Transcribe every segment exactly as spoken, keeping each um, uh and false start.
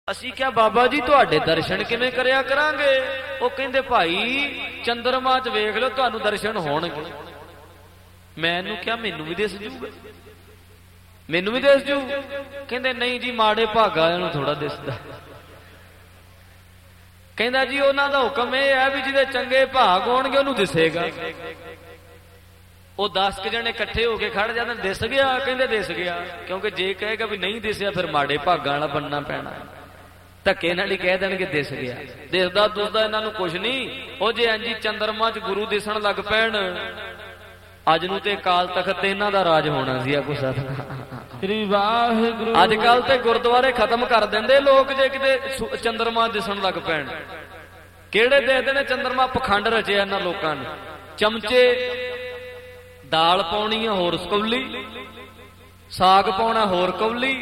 ਅਸੀਂ ਕਿਹਾ ਬਾਬਾ ਜੀ ਤੁਹਾਡੇ ਦਰਸ਼ਨ ਕਿਵੇਂ ਕਰਿਆ ਕਰਾਂਗੇ? ਉਹ ਕਹਿੰਦੇ ਭਾਈ ਚੰਦਰਮਾ ਚ ਵੇਖ ਲਓ ਤੁਹਾਨੂੰ ਦਰਸ਼ਨ ਹੋਣਗੇ। ਮੈਨੂੰ ਕਿਹਾ ਮੈਨੂੰ ਵੀ ਦਿਸ ਜੂਗਾ, ਮੈਨੂੰ ਵੀ ਦਿਸ ਜੂ। ਕਹਿੰਦੇ ਨਹੀਂ ਜੀ ਮਾੜੇ ਭਾਗਾ ਇਹਨੂੰ ਥੋੜਾ ਦਿਸਦਾ। ਕਹਿੰਦਾ ਜੀ ਉਹਨਾਂ ਦਾ ਹੁਕਮ ਇਹ ਹੈ ਵੀ ਜਿਹਦੇ ਚੰਗੇ ਭਾਗ ਹੋਣਗੇ ਉਹਨੂੰ ਦਿਸੇਗਾ। ਉਹ ਦਸ ਕੁ ਜਣੇ ਇਕੱਠੇ ਹੋ ਕੇ ਖੜ ਜਾਂਦੇ, ਦਿਸ ਗਿਆ? ਕਹਿੰਦੇ ਦਿਸ ਗਿਆ। ਕਿਉਂਕਿ ਜੇ ਕਹੇਗਾ ਵੀ ਨਹੀਂ ਦਿਸਿਆ ਫਿਰ ਮਾੜੇ ਭਾਗਾਂ ਵਾਲਾ ਬਣਨਾ ਪੈਣਾ। ਧੱਕੇ ਨਾਲ ਹੀ ਕਹਿ ਦੇਣਗੇ ਦਿਸ ਗਿਆ। ਦਿਸਦਾ ਦੁਸਦਾ ਇਹਨਾਂ ਨੂੰ ਕੁਛ ਨਹੀਂ। ਉਹ ਜੇ ਇੰਜੀ ਚੰਦਰਮਾ ਚ ਗੁਰੂ ਦਿਸਣ ਲੱਗ ਪੈਣ, ਅੱਜ ਨੂੰ ਤੇ ਅਕਾਲ ਤਖਤ ਤੇ ਇਹਨਾਂ ਦਾ ਰਾਜ ਹੋਣਾ ਸੀ। ਆ ਕੁਛ ਸ੍ਰੀ ਵਾਹਿਗੁਰੂ। ਅੱਜ ਕੱਲ ਤੇ ਗੁਰਦੁਆਰੇ ਖਤਮ ਕਰ ਦਿੰਦੇ ਲੋਕ ਜੇ ਕਿਤੇ ਚੰਦਰਮਾ ਦਿਸਣ ਲੱਗ ਪੈਣ। ਕਿਹੜੇ ਦੇਖਦੇ ਨੇ ਚੰਦਰਮਾ? ਪਖੰਡ ਰਚਿਆ ਇਹਨਾਂ ਲੋਕਾਂ ਨੇ। ਚਮਚੇ ਦਾਲ ਪਾਉਣੀ ਆ ਹੋਰ ਕੌਲੀ, ਸਾਗ ਪਾਉਣਾ ਹੋਰ ਕੌਲੀ,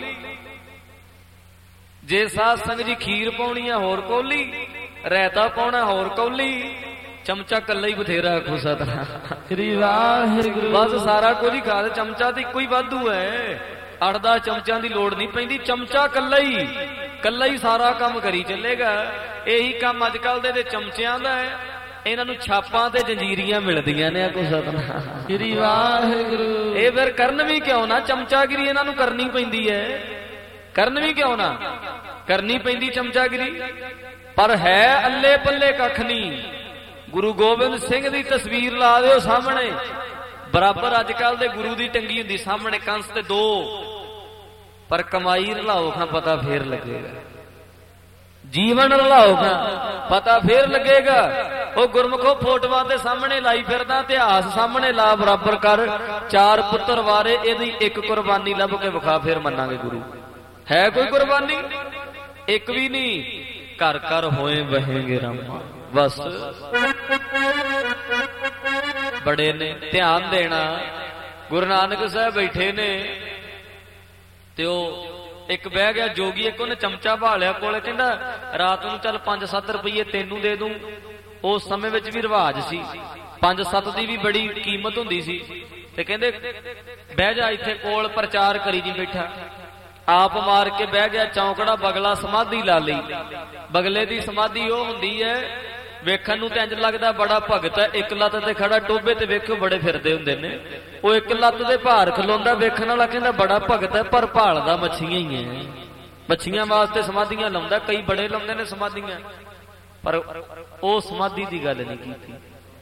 ਜੇ ਸਾਧ ਸੰਗਤ ਜੀ ਖੀਰ ਪਾਉਣੀ ਆ ਹੋਰ ਕੌਲੀ, ਰਾਇਤਾ ਪਾਉਣਾ ਹੋਰ ਕੌਲੀ, ਚਮਚਾ ਕੱਲਾ ਹੀ ਬਥੇਰਾ ਖੁਸਾ ਤਾਂ ਸ੍ਰੀ ਵਾਹਿਗੁਰੂ। ਬਸ ਸਾਰਾ ਕੁਝ ਹੀ ਖਾ ਦੇ। ਚਮਚਾ ਤੇ ਇੱਕੋ ਹੀ ਵਾਧੂ ਹੈ, ਅੱਠ ਦਸ ਚਮਚਿਆਂ ਦੀ ਲੋੜ ਨਹੀਂ ਪੈਂਦੀ। ਚਮਚਾ ਕੱਲਾ ਹੀ ਕੱਲਾ ਹੀ ਸਾਰਾ ਕੰਮ ਕਰੀ ਚੱਲੇਗਾ। ਇਹੀ ਕੰਮ ਅੱਜ ਕੱਲ ਦੇ ਚਮਚਿਆਂ ਦਾ ਹੈ। ਇਹਨਾਂ ਨੂੰ ਛਾਪਾਂ ਤੇ ਜੰਜੀਰੀਆਂ ਮਿਲਦੀਆਂ ਨੇ। ਕੁਛ ਸਤਿਨਾਮ ਸ੍ਰੀ ਵਾਹਿਗੁਰੂ। ਇਹ ਫਿਰ ਕਰਨ ਵੀ ਕਿਉਂ ਨਾ? ਚਮਚਾਗਿਰੀ ਇਹਨਾਂ ਨੂੰ ਕਰਨੀ ਪੈਂਦੀ ਹੈ। ਕਰਨ ਵੀ ਕਿਉਂ ਨਾ? ਕਰਨੀ ਪੈਂਦੀ ਚਮਚਾਗਿਰੀ। ਪਰ ਹੈ ਅੱਲੇ ਪੱਲੇ ਕੱਖ ਨਹੀਂ। ਗੁਰੂ ਗੋਬਿੰਦ ਸਿੰਘ ਦੀ ਤਸਵੀਰ ਲਾ ਦਿਓ ਸਾਹਮਣੇ, ਬਰਾਬਰ ਅੱਜ ਕੱਲ ਦੇ ਗੁਰੂ ਦੀ ਟੰਗੀ ਹੁੰਦੀ ਸਾਹਮਣੇ, ਕੰਸ ਤੇ ਦੋ। ਪਰ ਕਮਾਈ ਰਲਾਓ ਖਾਂ ਪਤਾ ਫੇਰ ਲੱਗੇਗਾ, ਜੀਵਨ ਰਲਾਓ ਖਾਂ ਪਤਾ ਫੇਰ ਲੱਗੇਗਾ। ਉਹ ਗੁਰਮੁਖੋ ਫੋਟੋਆਂ ਦੇ ਸਾਹਮਣੇ ਲਾਈ ਫਿਰਦਾ, ਇਤਿਹਾਸ ਸਾਹਮਣੇ ਲਾ, ਬਰਾਬਰ ਕਰ। ਚਾਰ ਪੁੱਤਰ ਵਾਰੇ, ਇਹਦੀ ਇੱਕ ਕੁਰਬਾਨੀ ਲੱਭ ਕੇ ਵਿਖਾ, ਫੇਰ ਮੰਨਾਂਗੇ ਗੁਰੂ। ਹੈ ਕੋਈ ਕੁਰਬਾਨੀ? ਇੱਕ ਵੀ ਨਹੀਂ। ਘਰ ਘਰ ਹੋਏ ਵਹੇਂਗੇ ਰਾਮਾ। ਬਸ ਬੜੇ ਨੇ ਧਿਆਨ ਦੇਣਾ। ਗੁਰੂ ਨਾਨਕ ਸਾਹਿਬ ਬੈਠੇ ਨੇ ਤੇ ਉਹ ਇੱਕ ਬਹਿ ਗਿਆ ਜੋਗੀ, ਇੱਕ ਉਹਨੇ ਚਮਚਾ ਭਾਲਿਆ ਕੋਲੇ। ਕਹਿੰਦਾ ਰਾਤ ਨੂੰ ਚੱਲ ਪੰਜ ਸੱਤ ਰੁਪਈਏ ਤੈਨੂੰ ਦੇ ਦੂੰ। ਉਸ ਸਮੇਂ ਵਿੱਚ ਵੀ ਰਿਵਾਜ ਸੀ, ਪੰਜ ਸੱਤ ਦੀ ਵੀ ਬੜੀ ਕੀਮਤ ਹੁੰਦੀ ਸੀ। ਤੇ ਕਹਿੰਦੇ ਬਹਿ ਜਾ ਇੱਥੇ ਕੋਲ, ਪ੍ਰਚਾਰ ਕਰੀ ਜੀ ਬੈਠਾ। ਆਪ ਮਾਰ ਕੇ ਬਹਿ ਗਿਆ ਚੌਂਕੜਾ, ਬਗਲਾ ਸਮਾਧੀ ਲਾ ਲਈ। ਬਗਲੇ ਦੀ ਸਮਾਧੀ ਉਹ ਹੁੰਦੀ ਹੈ, ਵੇਖਣ ਨੂੰ ਤੇ ਇੰਜ ਲੱਗਦਾ ਬੜਾ ਭਗਤ ਹੈ, ਇੱਕ ਲੱਤ ਤੇ ਖੜਾ। ਟੋਭੇ ਤੇ ਵੇਖੋ ਬੜੇ ਫਿਰਦੇ ਹੁੰਦੇ ਨੇ, ਉਹ ਇੱਕ ਲੱਤ ਦੇ ਭਾਰ ਖਲੋਂਦਾ, ਵੇਖਣ ਵਾਲਾ ਕਹਿੰਦਾ ਬੜਾ ਭਗਤ ਹੈ, ਪਰ ਭਾਲਦਾ ਮੱਛੀਆਂ ਹੀ ਹੈ। ਮੱਛੀਆਂ ਵਾਸਤੇ ਸਮਾਧੀਆਂ ਲਾਉਂਦਾ। ਕਈ ਬੜੇ ਲਾਉਂਦੇ ਨੇ ਸਮਾਧੀਆਂ, ਪਰ ਉਹ ਸਮਾਧੀ ਦੀ ਗੱਲ ਨਹੀਂ ਕੀਤੀ।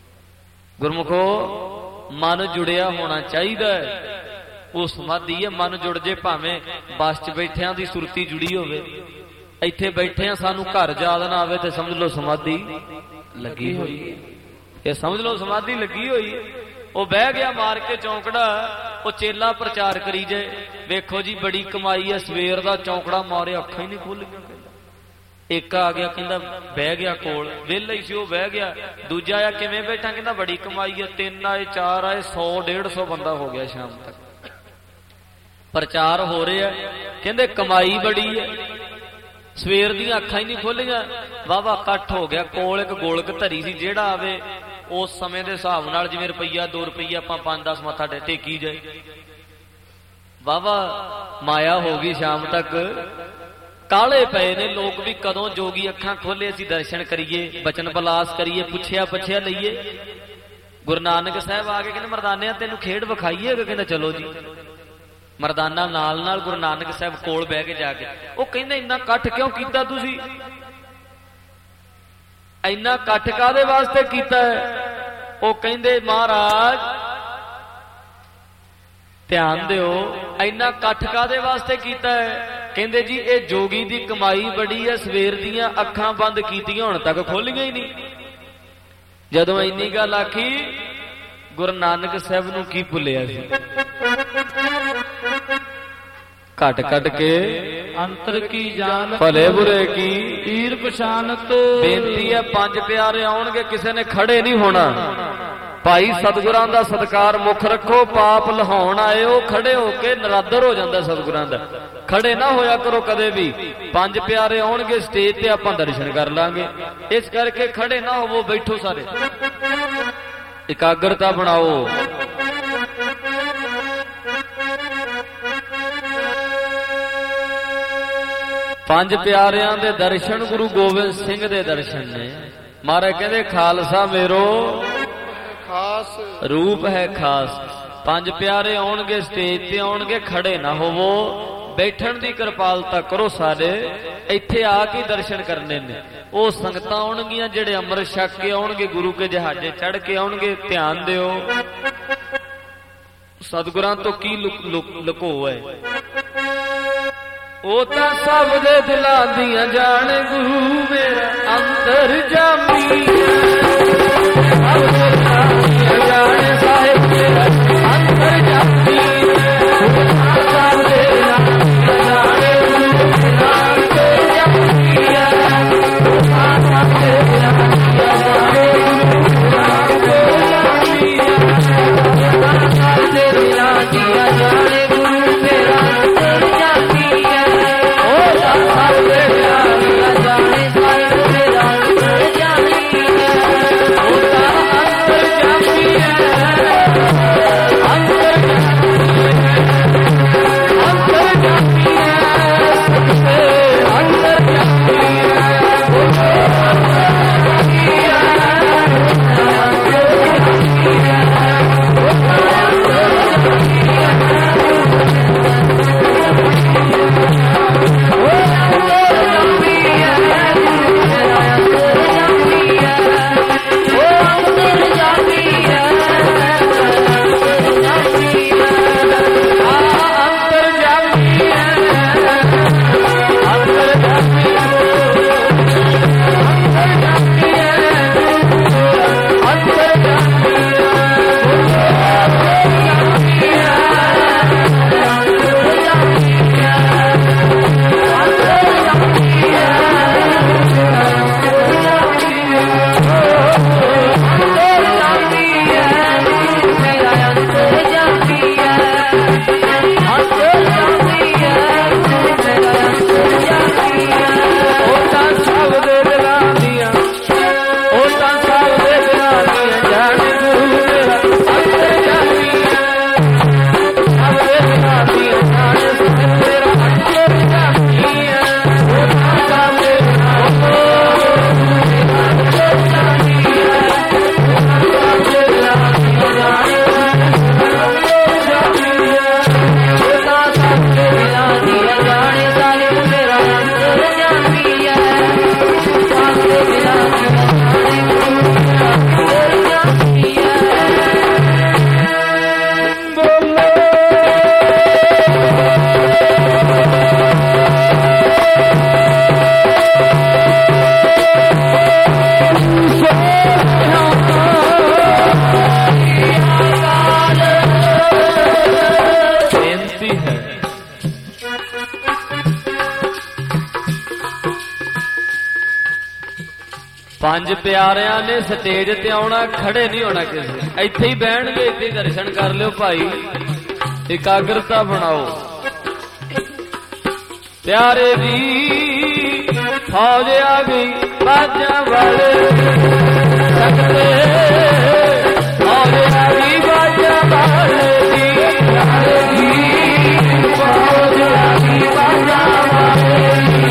ਗੁਰਮੁਖੋ ਮਨ ਜੁੜਿਆ ਹੋਣਾ ਚਾਹੀਦਾ ਹੈ। ਉਹ ਸਮਾਧੀ ਹੈ, ਮਨ ਜੁੜ ਜੇ। ਭਾਵੇਂ ਬੱਸ ਚ ਬੈਠਿਆਂ ਦੀ ਸੁਰਤੀ ਜੁੜੀ ਹੋਵੇ, ਇੱਥੇ ਬੈਠਿਆਂ ਸਾਨੂੰ ਘਰ ਯਾਦ ਨਾ ਆਵੇ, ਤੇ ਸਮਝ ਲਓ ਸਮਾਧੀ ਲੱਗੀ ਹੋਈ ਹੈ। ਇਹ ਸਮਝ ਲਓ ਸਮਾਧੀ ਲੱਗੀ ਹੋਈ ਹੈ। ਉਹ ਬਹਿ ਗਿਆ ਮਾਰ ਕੇ ਚੌਂਕੜਾ, ਉਹ ਚੇਲਾ ਪ੍ਰਚਾਰ ਕਰੀ ਜਾਏ। ਵੇਖੋ ਜੀ ਬੜੀ ਕਮਾਈ ਹੈ। ਸਵੇਰ ਦਾ ਚੌਂਕੜਾ ਮਾਰਿਆ, ਅੱਖਾਂ ਹੀ ਨਹੀਂ ਖੁੱਲੀਆਂ। ਇੱਕ ਆ ਗਿਆ, ਕਹਿੰਦਾ ਬਹਿ ਗਿਆ ਕੋਲ, ਵਿਹਲਾ ਹੀ ਸੀ ਉਹ, ਬਹਿ ਗਿਆ। ਦੂਜਾ ਆਇਆ, ਕਿਵੇਂ ਬੈਠਾ? ਕਹਿੰਦਾ ਬੜੀ ਕਮਾਈ ਹੈ। ਤਿੰਨ ਆਏ, ਚਾਰ ਆਏ, ਸੌ ਡੇਢ ਸੌ ਬੰਦਾ ਹੋ ਗਿਆ ਸ਼ਾਮ ਤੱਕ। ਪ੍ਰਚਾਰ ਹੋ ਰਿਹਾ, ਕਹਿੰਦੇ ਕਮਾਈ ਬੜੀ ਹੈ। ਸਵੇਰ ਦੀਆਂ ਅੱਖਾਂ ਹੀ ਨਹੀਂ ਖੁੱਲੀਆਂ। ਵਾਹਵਾ ਇਕੱਠ ਹੋ ਗਿਆ। ਕੋਲ ਇੱਕ ਗੋਲਕ ਧਰੀ ਸੀ, ਜਿਹੜਾ ਆਵੇ ਉਸ ਸਮੇਂ ਦੇ ਹਿਸਾਬ ਨਾਲ, ਜਿਵੇਂ ਰੁਪਈਆ ਦੋ ਰੁਪਈਆ ਆਪਾਂ ਪੰਜ ਦਸ ਮੱਥਾ ਟੇਕੀ ਜਾਏ। ਵਾਹਵਾ ਮਾਇਆ ਹੋ ਗਈ। ਸ਼ਾਮ ਤੱਕ ਕਾਲੇ ਪਏ ਨੇ ਲੋਕ ਵੀ, ਕਦੋਂ ਜੋਗੀ ਅੱਖਾਂ ਖੋਲੇ, ਅਸੀਂ ਦਰਸ਼ਨ ਕਰੀਏ, ਬਚਨ ਬਲਾਸ ਕਰੀਏ, ਪੁੱਛਿਆ ਪੁੱਛਿਆ ਲਈਏ। ਗੁਰੂ ਨਾਨਕ ਸਾਹਿਬ ਆ ਕੇ ਕਹਿੰਦੇ ਮਰਦਾਨਿਆਂ ਤੈਨੂੰ ਖੇਡ ਵਿਖਾਈਏ? ਕਹਿੰਦਾ ਚਲੋ ਜੀ। ਮਰਦਾਨਾ ਨਾਲ ਨਾਲ ਗੁਰੂ ਨਾਨਕ ਸਾਹਿਬ ਕੋਲ ਬਹਿ ਕੇ ਜਾ ਕੇ, ਉਹ ਕਹਿੰਦੇ ਇੰਨਾ ਇਕੱਠ ਕਿਉਂ ਕੀਤਾ ਤੁਸੀਂ? ਇੰਨਾ ਇਕੱਠ ਕਾਹਦੇ ਵਾਸਤੇ ਕੀਤਾ ਹੈ? ਉਹ ਕਹਿੰਦੇ ਮਹਾਰਾਜ ਧਿਆਨ ਦਿਓ, ਇੰਨਾ ਇਕੱਠ ਕਾਹਦੇ ਵਾਸਤੇ ਕੀਤਾ ਹੈ? ਕਹਿੰਦੇ ਜੀ ਇਹ ਜੋਗੀ ਦੀ ਕਮਾਈ ਬੜੀ ਹੈ। ਸਵੇਰ ਦੀਆਂ ਅੱਖਾਂ ਬੰਦ ਕੀਤੀਆਂ, ਹੁਣ ਤੱਕ ਖੋਲੀਆਂ ਹੀ ਨਹੀਂ। ਜਦੋਂ ਇੰਨੀ ਗੱਲ ਆਖੀ, ਗੁਰੂ ਨਾਨਕ ਸਾਹਿਬ ਨੂੰ ਕੀ ਭੁੱਲਿਆ ਸੀ? ਘਟ ਘਟ ਕੇ ਅੰਤਰ ਕੀ ਜਾਣ, ਭਲੇ ਬੁਰੇ ਕੀ ਤੀਰ ਪਛਾਨਤ। ਬੇਨਤੀ ਹੈ ਪੰਜ ਪਿਆਰੇ ਆਉਣਗੇ, ਕਿਸੇ ਨੇ ਖੜੇ ਨਹੀਂ ਹੋਣਾ। ਭਾਈ ਸਤਿਗੁਰਾਂ ਦਾ ਸਤਿਕਾਰ ਮੁੱਖ ਰੱਖੋ। ਪਾਪ ਲਹਾਉਣ ਆਇਓ, ਖੜੇ ਹੋ ਕੇ ਨਰਾਦਰ ਹੋ ਜਾਂਦਾ ਸਤਿਗੁਰਾਂ ਦਾ। ਖੜੇ ਨਾ ਹੋਇਆ ਕਰੋ ਕਦੇ ਵੀ। ਪੰਜ ਪਿਆਰੇ ਆਉਣਗੇ ਸਟੇਜ ਤੇ, ਆਪਾਂ ਦਰਸ਼ਨ ਕਰ ਲਾਂਗੇ। ਇਸ ਕਰਕੇ ਖੜੇ ਨਾ ਹੋਵੋ, ਬੈਠੋ ਸਾਰੇ, ਇਕਾਗਰਤਾ ਬਣਾਓ। ਪੰਜ ਪਿਆਰਿਆਂ ਦੇ ਦਰਸ਼ਨ ਗੁਰੂ ਗੋਬਿੰਦ ਸਿੰਘ ਦੇ ਦਰਸ਼ਨ ਨੇ। ਮਹਾਰਾਜ ਕਹਿੰਦੇ ਖਾਲਸਾ ਮੇਰੋ ਖਾਸ ਰੂਪ ਹੈ ਖਾਸ। ਪੰਜ ਪਿਆਰੇ ਆਉਣਗੇ, ਸਟੇਜ ਤੇ ਆਉਣਗੇ, ਖੜੇ ਨਾ ਹੋਵੋ, ਬੈਠਣ ਦੀ ਕਿਰਪਾਲਤਾ ਕਰੋ। ਸਾਡੇ ਇੱਥੇ ਆ ਕੇ ਦਰਸ਼ਨ ਕਰਨੇ ਨੇ। ਉਹ ਸੰਗਤਾਂ ਆਉਣਗੀਆਂ ਜਿਹੜੇ ਅੰਮ੍ਰਿਤ ਛਕ ਕੇ ਆਉਣਗੇ, ਗੁਰੂ ਕੇ ਜਹਾਜ਼ੇ ਚੜ੍ਹ ਕੇ ਆਉਣਗੇ। ਧਿਆਨ ਦਿਓ, ਸਤਿਗੁਰਾਂ ਤੋਂ ਕੀ ਲੁਕੋ ਹੈ। ਉਹ ਤਾਂ ਸਭ ਦੇ ਦਿਲਾਂ ਦੀਆਂ ਜਾਣੇ ਗੁਰੂ ਮੇਰਾ ਅੰਤਰ ਜਾਮੀ। ਸਭ ਦੇ ਦਿਲਾਂ ਦੀਆਂ ਜਾਣੇ ਸਾਹਿਬ ਮੇਰਾ ਅੰਤਰ ਜਾਮੀ। ਸਭ ਦੇ ਦਿਲਾਂ ਦੀਆਂ ਜਾਣੇ ਗੁਰੂ ਮੇਰਾ ਅੰਤਰ ਜਾਮੀ। ਸਭ ਦੇ ਦਿਲਾਂ ਦੀਆਂ ਜਾਣੇ ਗੁਰੂ ਮੇਰਾ ਅੰਤਰ ਜਾਮੀ। ਸਭ ਦੇ ਦਿਲਾਂ ਦੀਆਂ ਜਾਣੇ ਗੁਰੂ ਮੇਰਾ ਅੰਤਰ ਜਾਮੀ। ਪੰਜ ਪਿਆਰਿਆਂ ਨੇ ਸਟੇਜ ਤੇ ਆਉਣਾ, ਖੜੇ ਨਹੀਂ ਹੋਣਾ ਕਿਸੇ। ਇੱਥੇ ਹੀ ਬਹਿਣਗੇ, ਇੱਥੇ ਹੀ ਦਰਸ਼ਨ ਕਰ ਲਿਓ ਭਾਈ। ਇਕਾਗਰਤਾ ਬਣਾਓ। ਪਿਆਰੇ ਦੀ ਫੌਜ ਆ ਗਈ ਬਾਜਾਂ ਵਾਲੇ ਸਕਦੇ। ਫੌਜ ਆ ਗਈ ਬਾਜਾਂ ਵਾਲੇ ਦੀ। ਪਿਆਰੇ ਦੀ ਫੌਜ ਆ ਗਈ ਬਾਜਾਂ ਵਾਲੇ ਦੀ।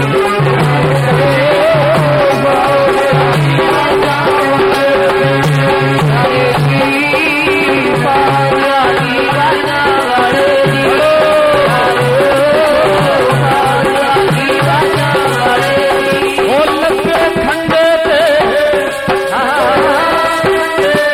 खंडे ते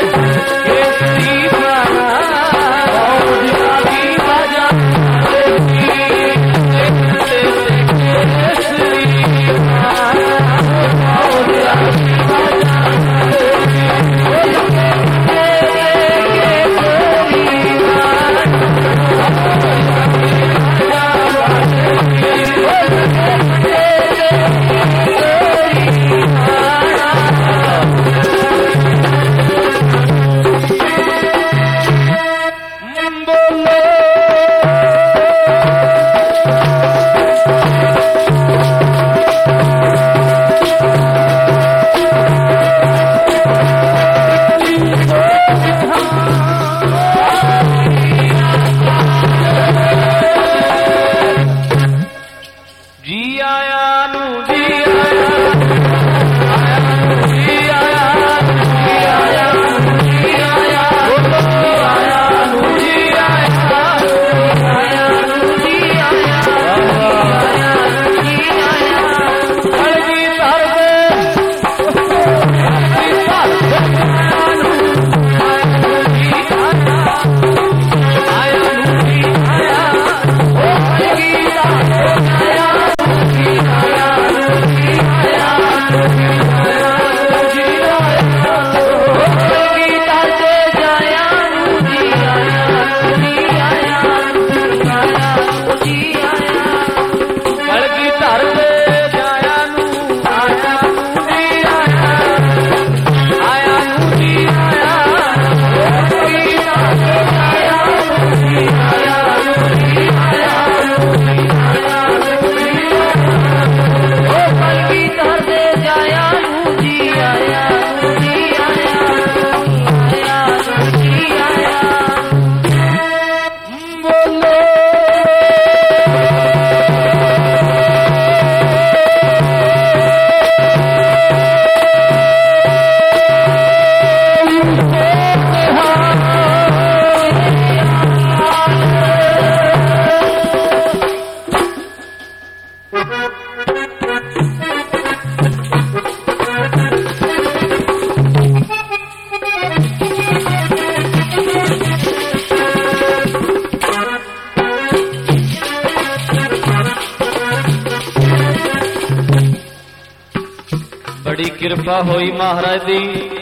बड़ी कृपा होई महाराज दी।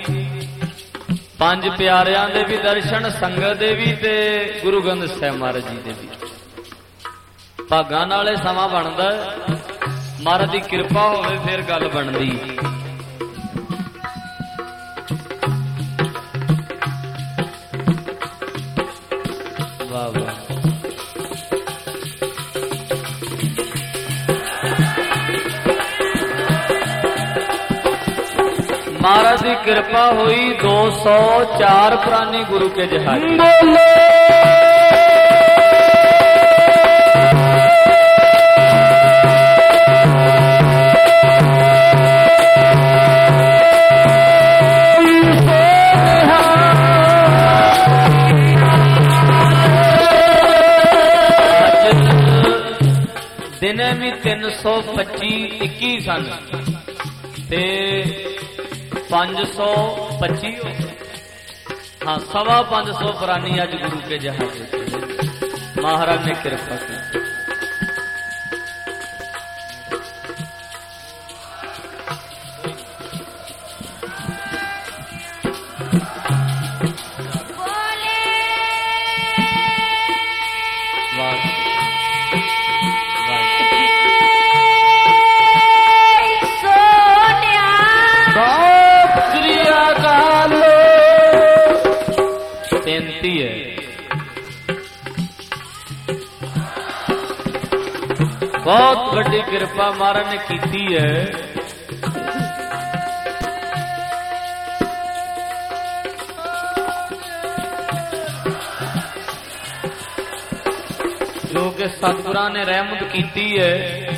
पंज प्यारियां दे भी दर्शन, संगत दे भी ते गुरु ग्रंथ साहिब महाराज जी दे भी। भागां नाले समा बनदा, महाराज दी कृपा होवे फिर गल बनदी। वाह वाह। महाराज की कृपा हुई दो सौ चार प्राणी गुरु के जहाज। दिने भी तीन सौ पच्ची इक्की सन ते पांच सौ पच्ची हाँ सवा पांच सौ प्राणी अज गुरु के जहाज। महाराज ने कृपा की। बहुत बड़ी कृपा महाराज ने की है। जो कि सतगुरां ने रहमत की है।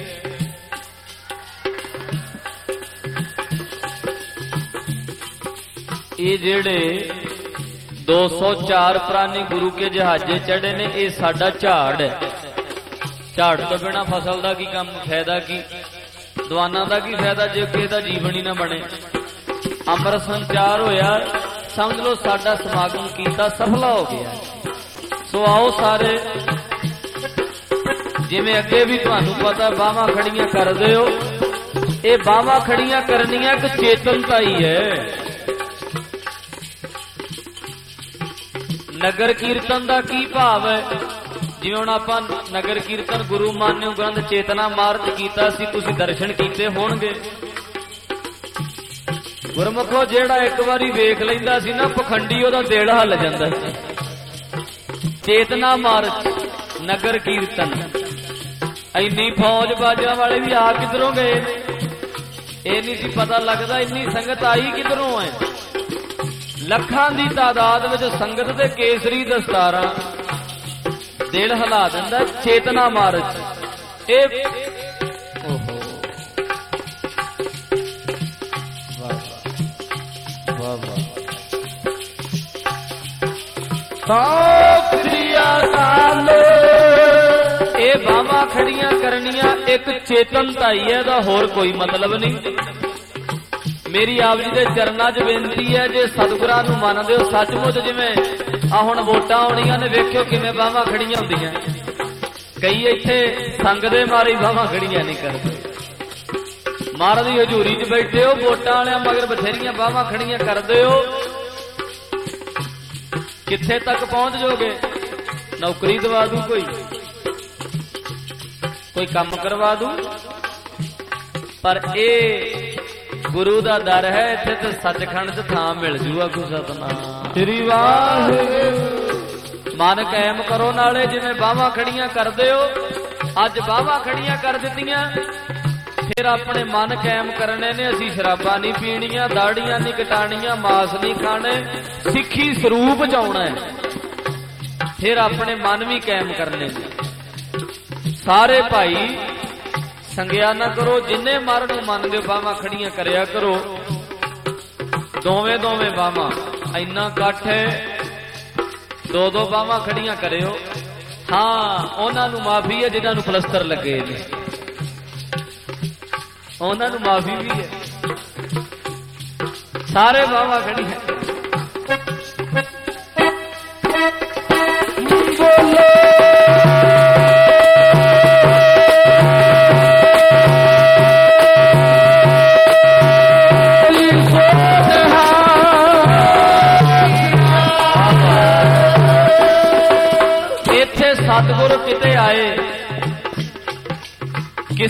ये जेड़े दो सौ चार प्राणी गुरु के जहाजे चढ़े ने, ये साडा झाड़ है। झाड़ तो बिना फसल का की काम, फायदा की दवाना का की फायदा जे किसी जीवन ही ना बने। अमृत संचार होया, समझ लो साडा समागम कीता सफल हो गया। सो आओ सारे, जिवें अगे भी तुहानू पता बाहां खड़ियां कर दिओ। ये बाहां खड़ियां करनियां एक चेतनता ही है। नगर कीर्तन का की भाव है? जिवें हुण आपां नगर कीर्तन गुरु मान्यो ग्रंथ चेतना मार्ग कीता सी, तुसीं दर्शन कीते होणगे। गुरमुखो जेड़ा एक बारी वेख लैंदा सी ना पखंडी, ओदा दिल हल जांदा सी। चेतना मार्ग नगर कीर्तन, इन्नी फौज बाजां वाले भी आ किधरों गए, ये नहीं सी पता लगदा। इन्नी संगत आई किधरों है। लखां दी तादाद विच संगत दे केसरी दस्तारां दिल हिला दिंदा। चेतना मार्च ए ओहो वाह वाह वाह। सत श्री अकाल। ए बावां खड़ियां करनियां एक चेतनता ही है, दा होर कोई मतलब नहीं। मेरी आप जी के चरणा च बेनती है, जे सतगुरां नूं मनदे हो सचमुच, जिवें आ हुण वोटां आउणियां ने, वेखियो किवें बाहां खड़ियां हुंदियां। कई इत्थे संग दे मारे बाहां खड़ियां नहीं करदे। महाराज दी हजूरी च बैठे हो, वोटां वालियां मगर बथेरियां बाहां खड़ियां करदे हो। कित्थे तक पहुंच जोगे? नौकरी दवा दूं, कोई कोई काम करवा दूं, पर ए गुरु दा दर है। इत्थे ते सचखंड च थां मिल जूगा। गुरु सतनाम श्री वाहिगुरू। मन कायम करो, नाले जिवें बाहां खड़ियां करदे हो, अज बाहां खड़ियां कर दित्तियां, फिर अपने मन कायम करने ने। असीं शराबां नहीं पीणियां, दाड़ियां नहीं कटाणियां, मास नहीं खाने, सिੱਖੀ स्वरूप जाउणा है। फिर अपने मन भी कायम करने ने। सारे भाई संगिया ना करो, जिन्ने मर नूं मनदे बाहां खड़ियां करया करो, दोवें दोवें बाहां। इन्ना कट्ठ है, दो दो बाहां खड़ियां करियो। हाँ, उन्हां नूं माफी है जिन्हां नूं पलस्तर लगे ने, उन्हां नूं माफी भी है। सारे बाहां खड़ियां बोलो।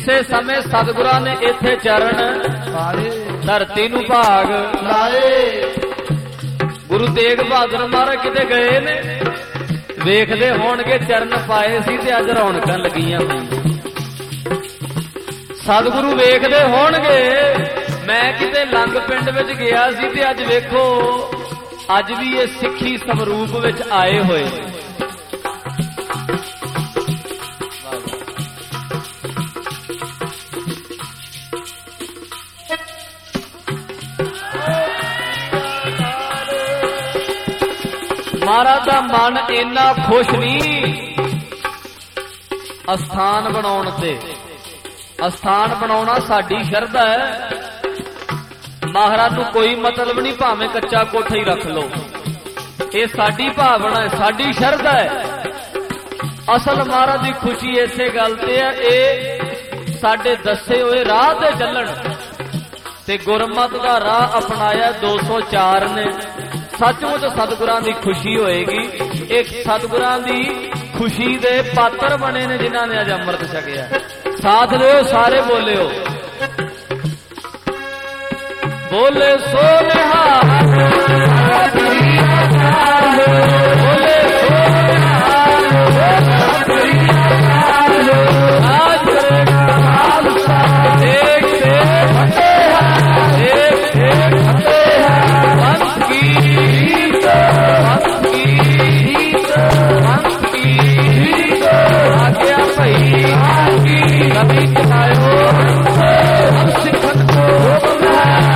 ਕਿਸੇ ਸਮੇਂ ਸਤਿਗੁਰਾਂ ਨੇ ਇੱਥੇ ਚਰਨ ਪਾਏ ਧਰਤੀ ਨੂੰ ਭਾਗ ਲਾਏ। ਗੁਰੂ ਤੇਗ ਬਹਾਦਰ ਮਹਾਰਾਜ ਕਿਤੇ ਗਏ ਨੇ, ਵੇਖਦੇ ਹੋਣਗੇ ਚਰਨ ਪਾਏ ਸੀ ਤੇ ਅੱਜ ਰੌਣਕਾਂ ਲੱਗੀਆਂ ਹੋਈਆਂ। ਸਤਿਗੁਰੂ ਵੇਖਦੇ ਹੋਣਗੇ ਮੈਂ ਕਿਤੇ ਲੰਗ ਪਿੰਡ ਵਿੱਚ ਗਿਆ ਸੀ ਤੇ ਅੱਜ ਵੇਖੋ ਅੱਜ ਵੀ ਇਹ ਸਿੱਖੀ ਸਵਰੂਪ ਵਿੱਚ ਆਏ ਹੋਏ। ਮਹਾਰਾਜ ਦਾ ਮਨ ਇੰਨਾ ਖੁਸ਼ ਨਹੀਂ ਅਸਥਾਨ ਬਣਾਉਣ ਤੇ। ਅਸਥਾਨ ਬਣਾਉਣਾ ਸਾਡੀ ਸ਼ਰਧਾ ਹੈ। ਮਹਾਰਾਜ ਨੂੰ ਕੋਈ ਮਤਲਬ ਨਹੀਂ ਭਾਵੇਂ ਕੱਚਾ ਕੋਠਾ ਹੀ ਰੱਖ ਲਓ, ਇਹ ਸਾਡੀ ਭਾਵਨਾ ਹੈ, ਸਾਡੀ ਸ਼ਰਧਾ ਹੈ। ਅਸਲ ਮਹਾਰਾਜ ਦੀ ਖੁਸ਼ੀ ਇਸੇ ਗੱਲ ਤੇ ਹੈ, ਇਹ ਸਾਡੇ ਦੱਸੇ ਹੋਏ ਰਾਹ ਤੇ ਚੱਲਣ ਤੇ ਗੁਰਮਤਿ ਦਾ ਰਾਹ ਅਪਣਾਇਆ ਦੋ ਸੌ ਚਾਰ ਨੇ। ਸੱਚਮੁੱਚ ਸਤਿਗੁਰਾਂ ਦੀ ਖੁਸ਼ੀ ਹੋਏਗੀ। ਇੱਕ ਸਤਿਗੁਰਾਂ ਦੀ ਖੁਸ਼ੀ ਦੇ ਪਾਤਰ ਬਣੇ ਨੇ ਜਿਨ੍ਹਾਂ ਨੇ ਅੱਜ ਅੰਮ੍ਰਿਤ ਛਕਿਆ। ਸਾਥ ਦਿਓ, ਸਾਰੇ ਬੋਲਿਓ, ਬੋਲੇ ਸੋ ਨਿਹਾਲ, ਬੋਲੇ ਸੋ ਨਿਹਾਲ, ਆਜ ਖਾਲਸਾ ਦੇਖ ਤੇ ਫਤਿਹ, ਦੇਖ ਤੇ ਫਤਿਹ, ਪੰਥ ਕੀ ਰੀਤ, ਪੰਥ ਕੀ ਰੀਤ, ਪੰਥ ਕੀ ਰੀਤ, ਆਗਿਆ ਭਈ ਆਗੀ ਕਭੀ ਕਹਾਇਓ ਹਮ ਸਿੱਖਨ ਕੋ ਹੁਕਮ ਹੈ।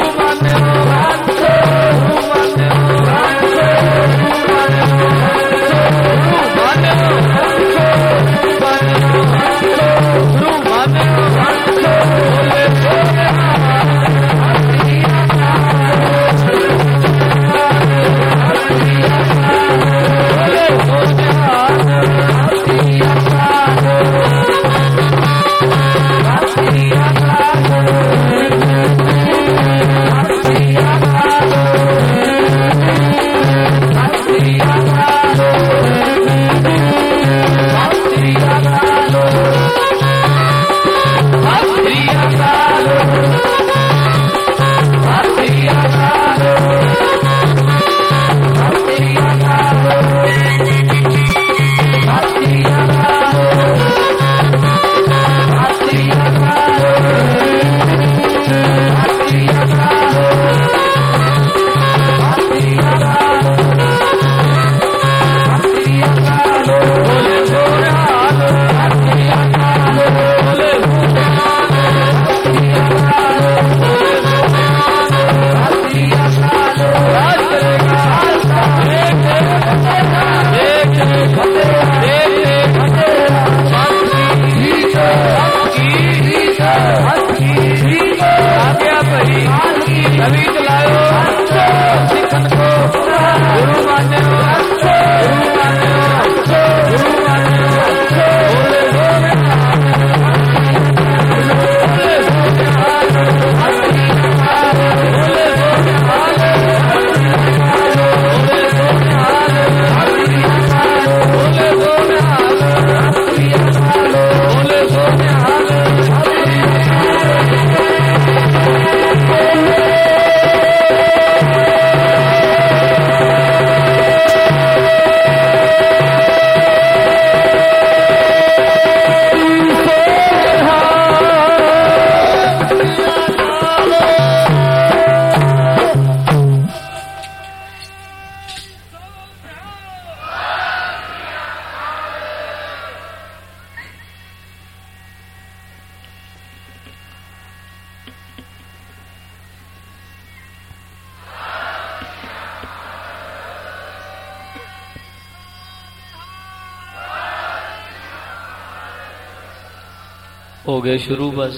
हो गए शुरू। बस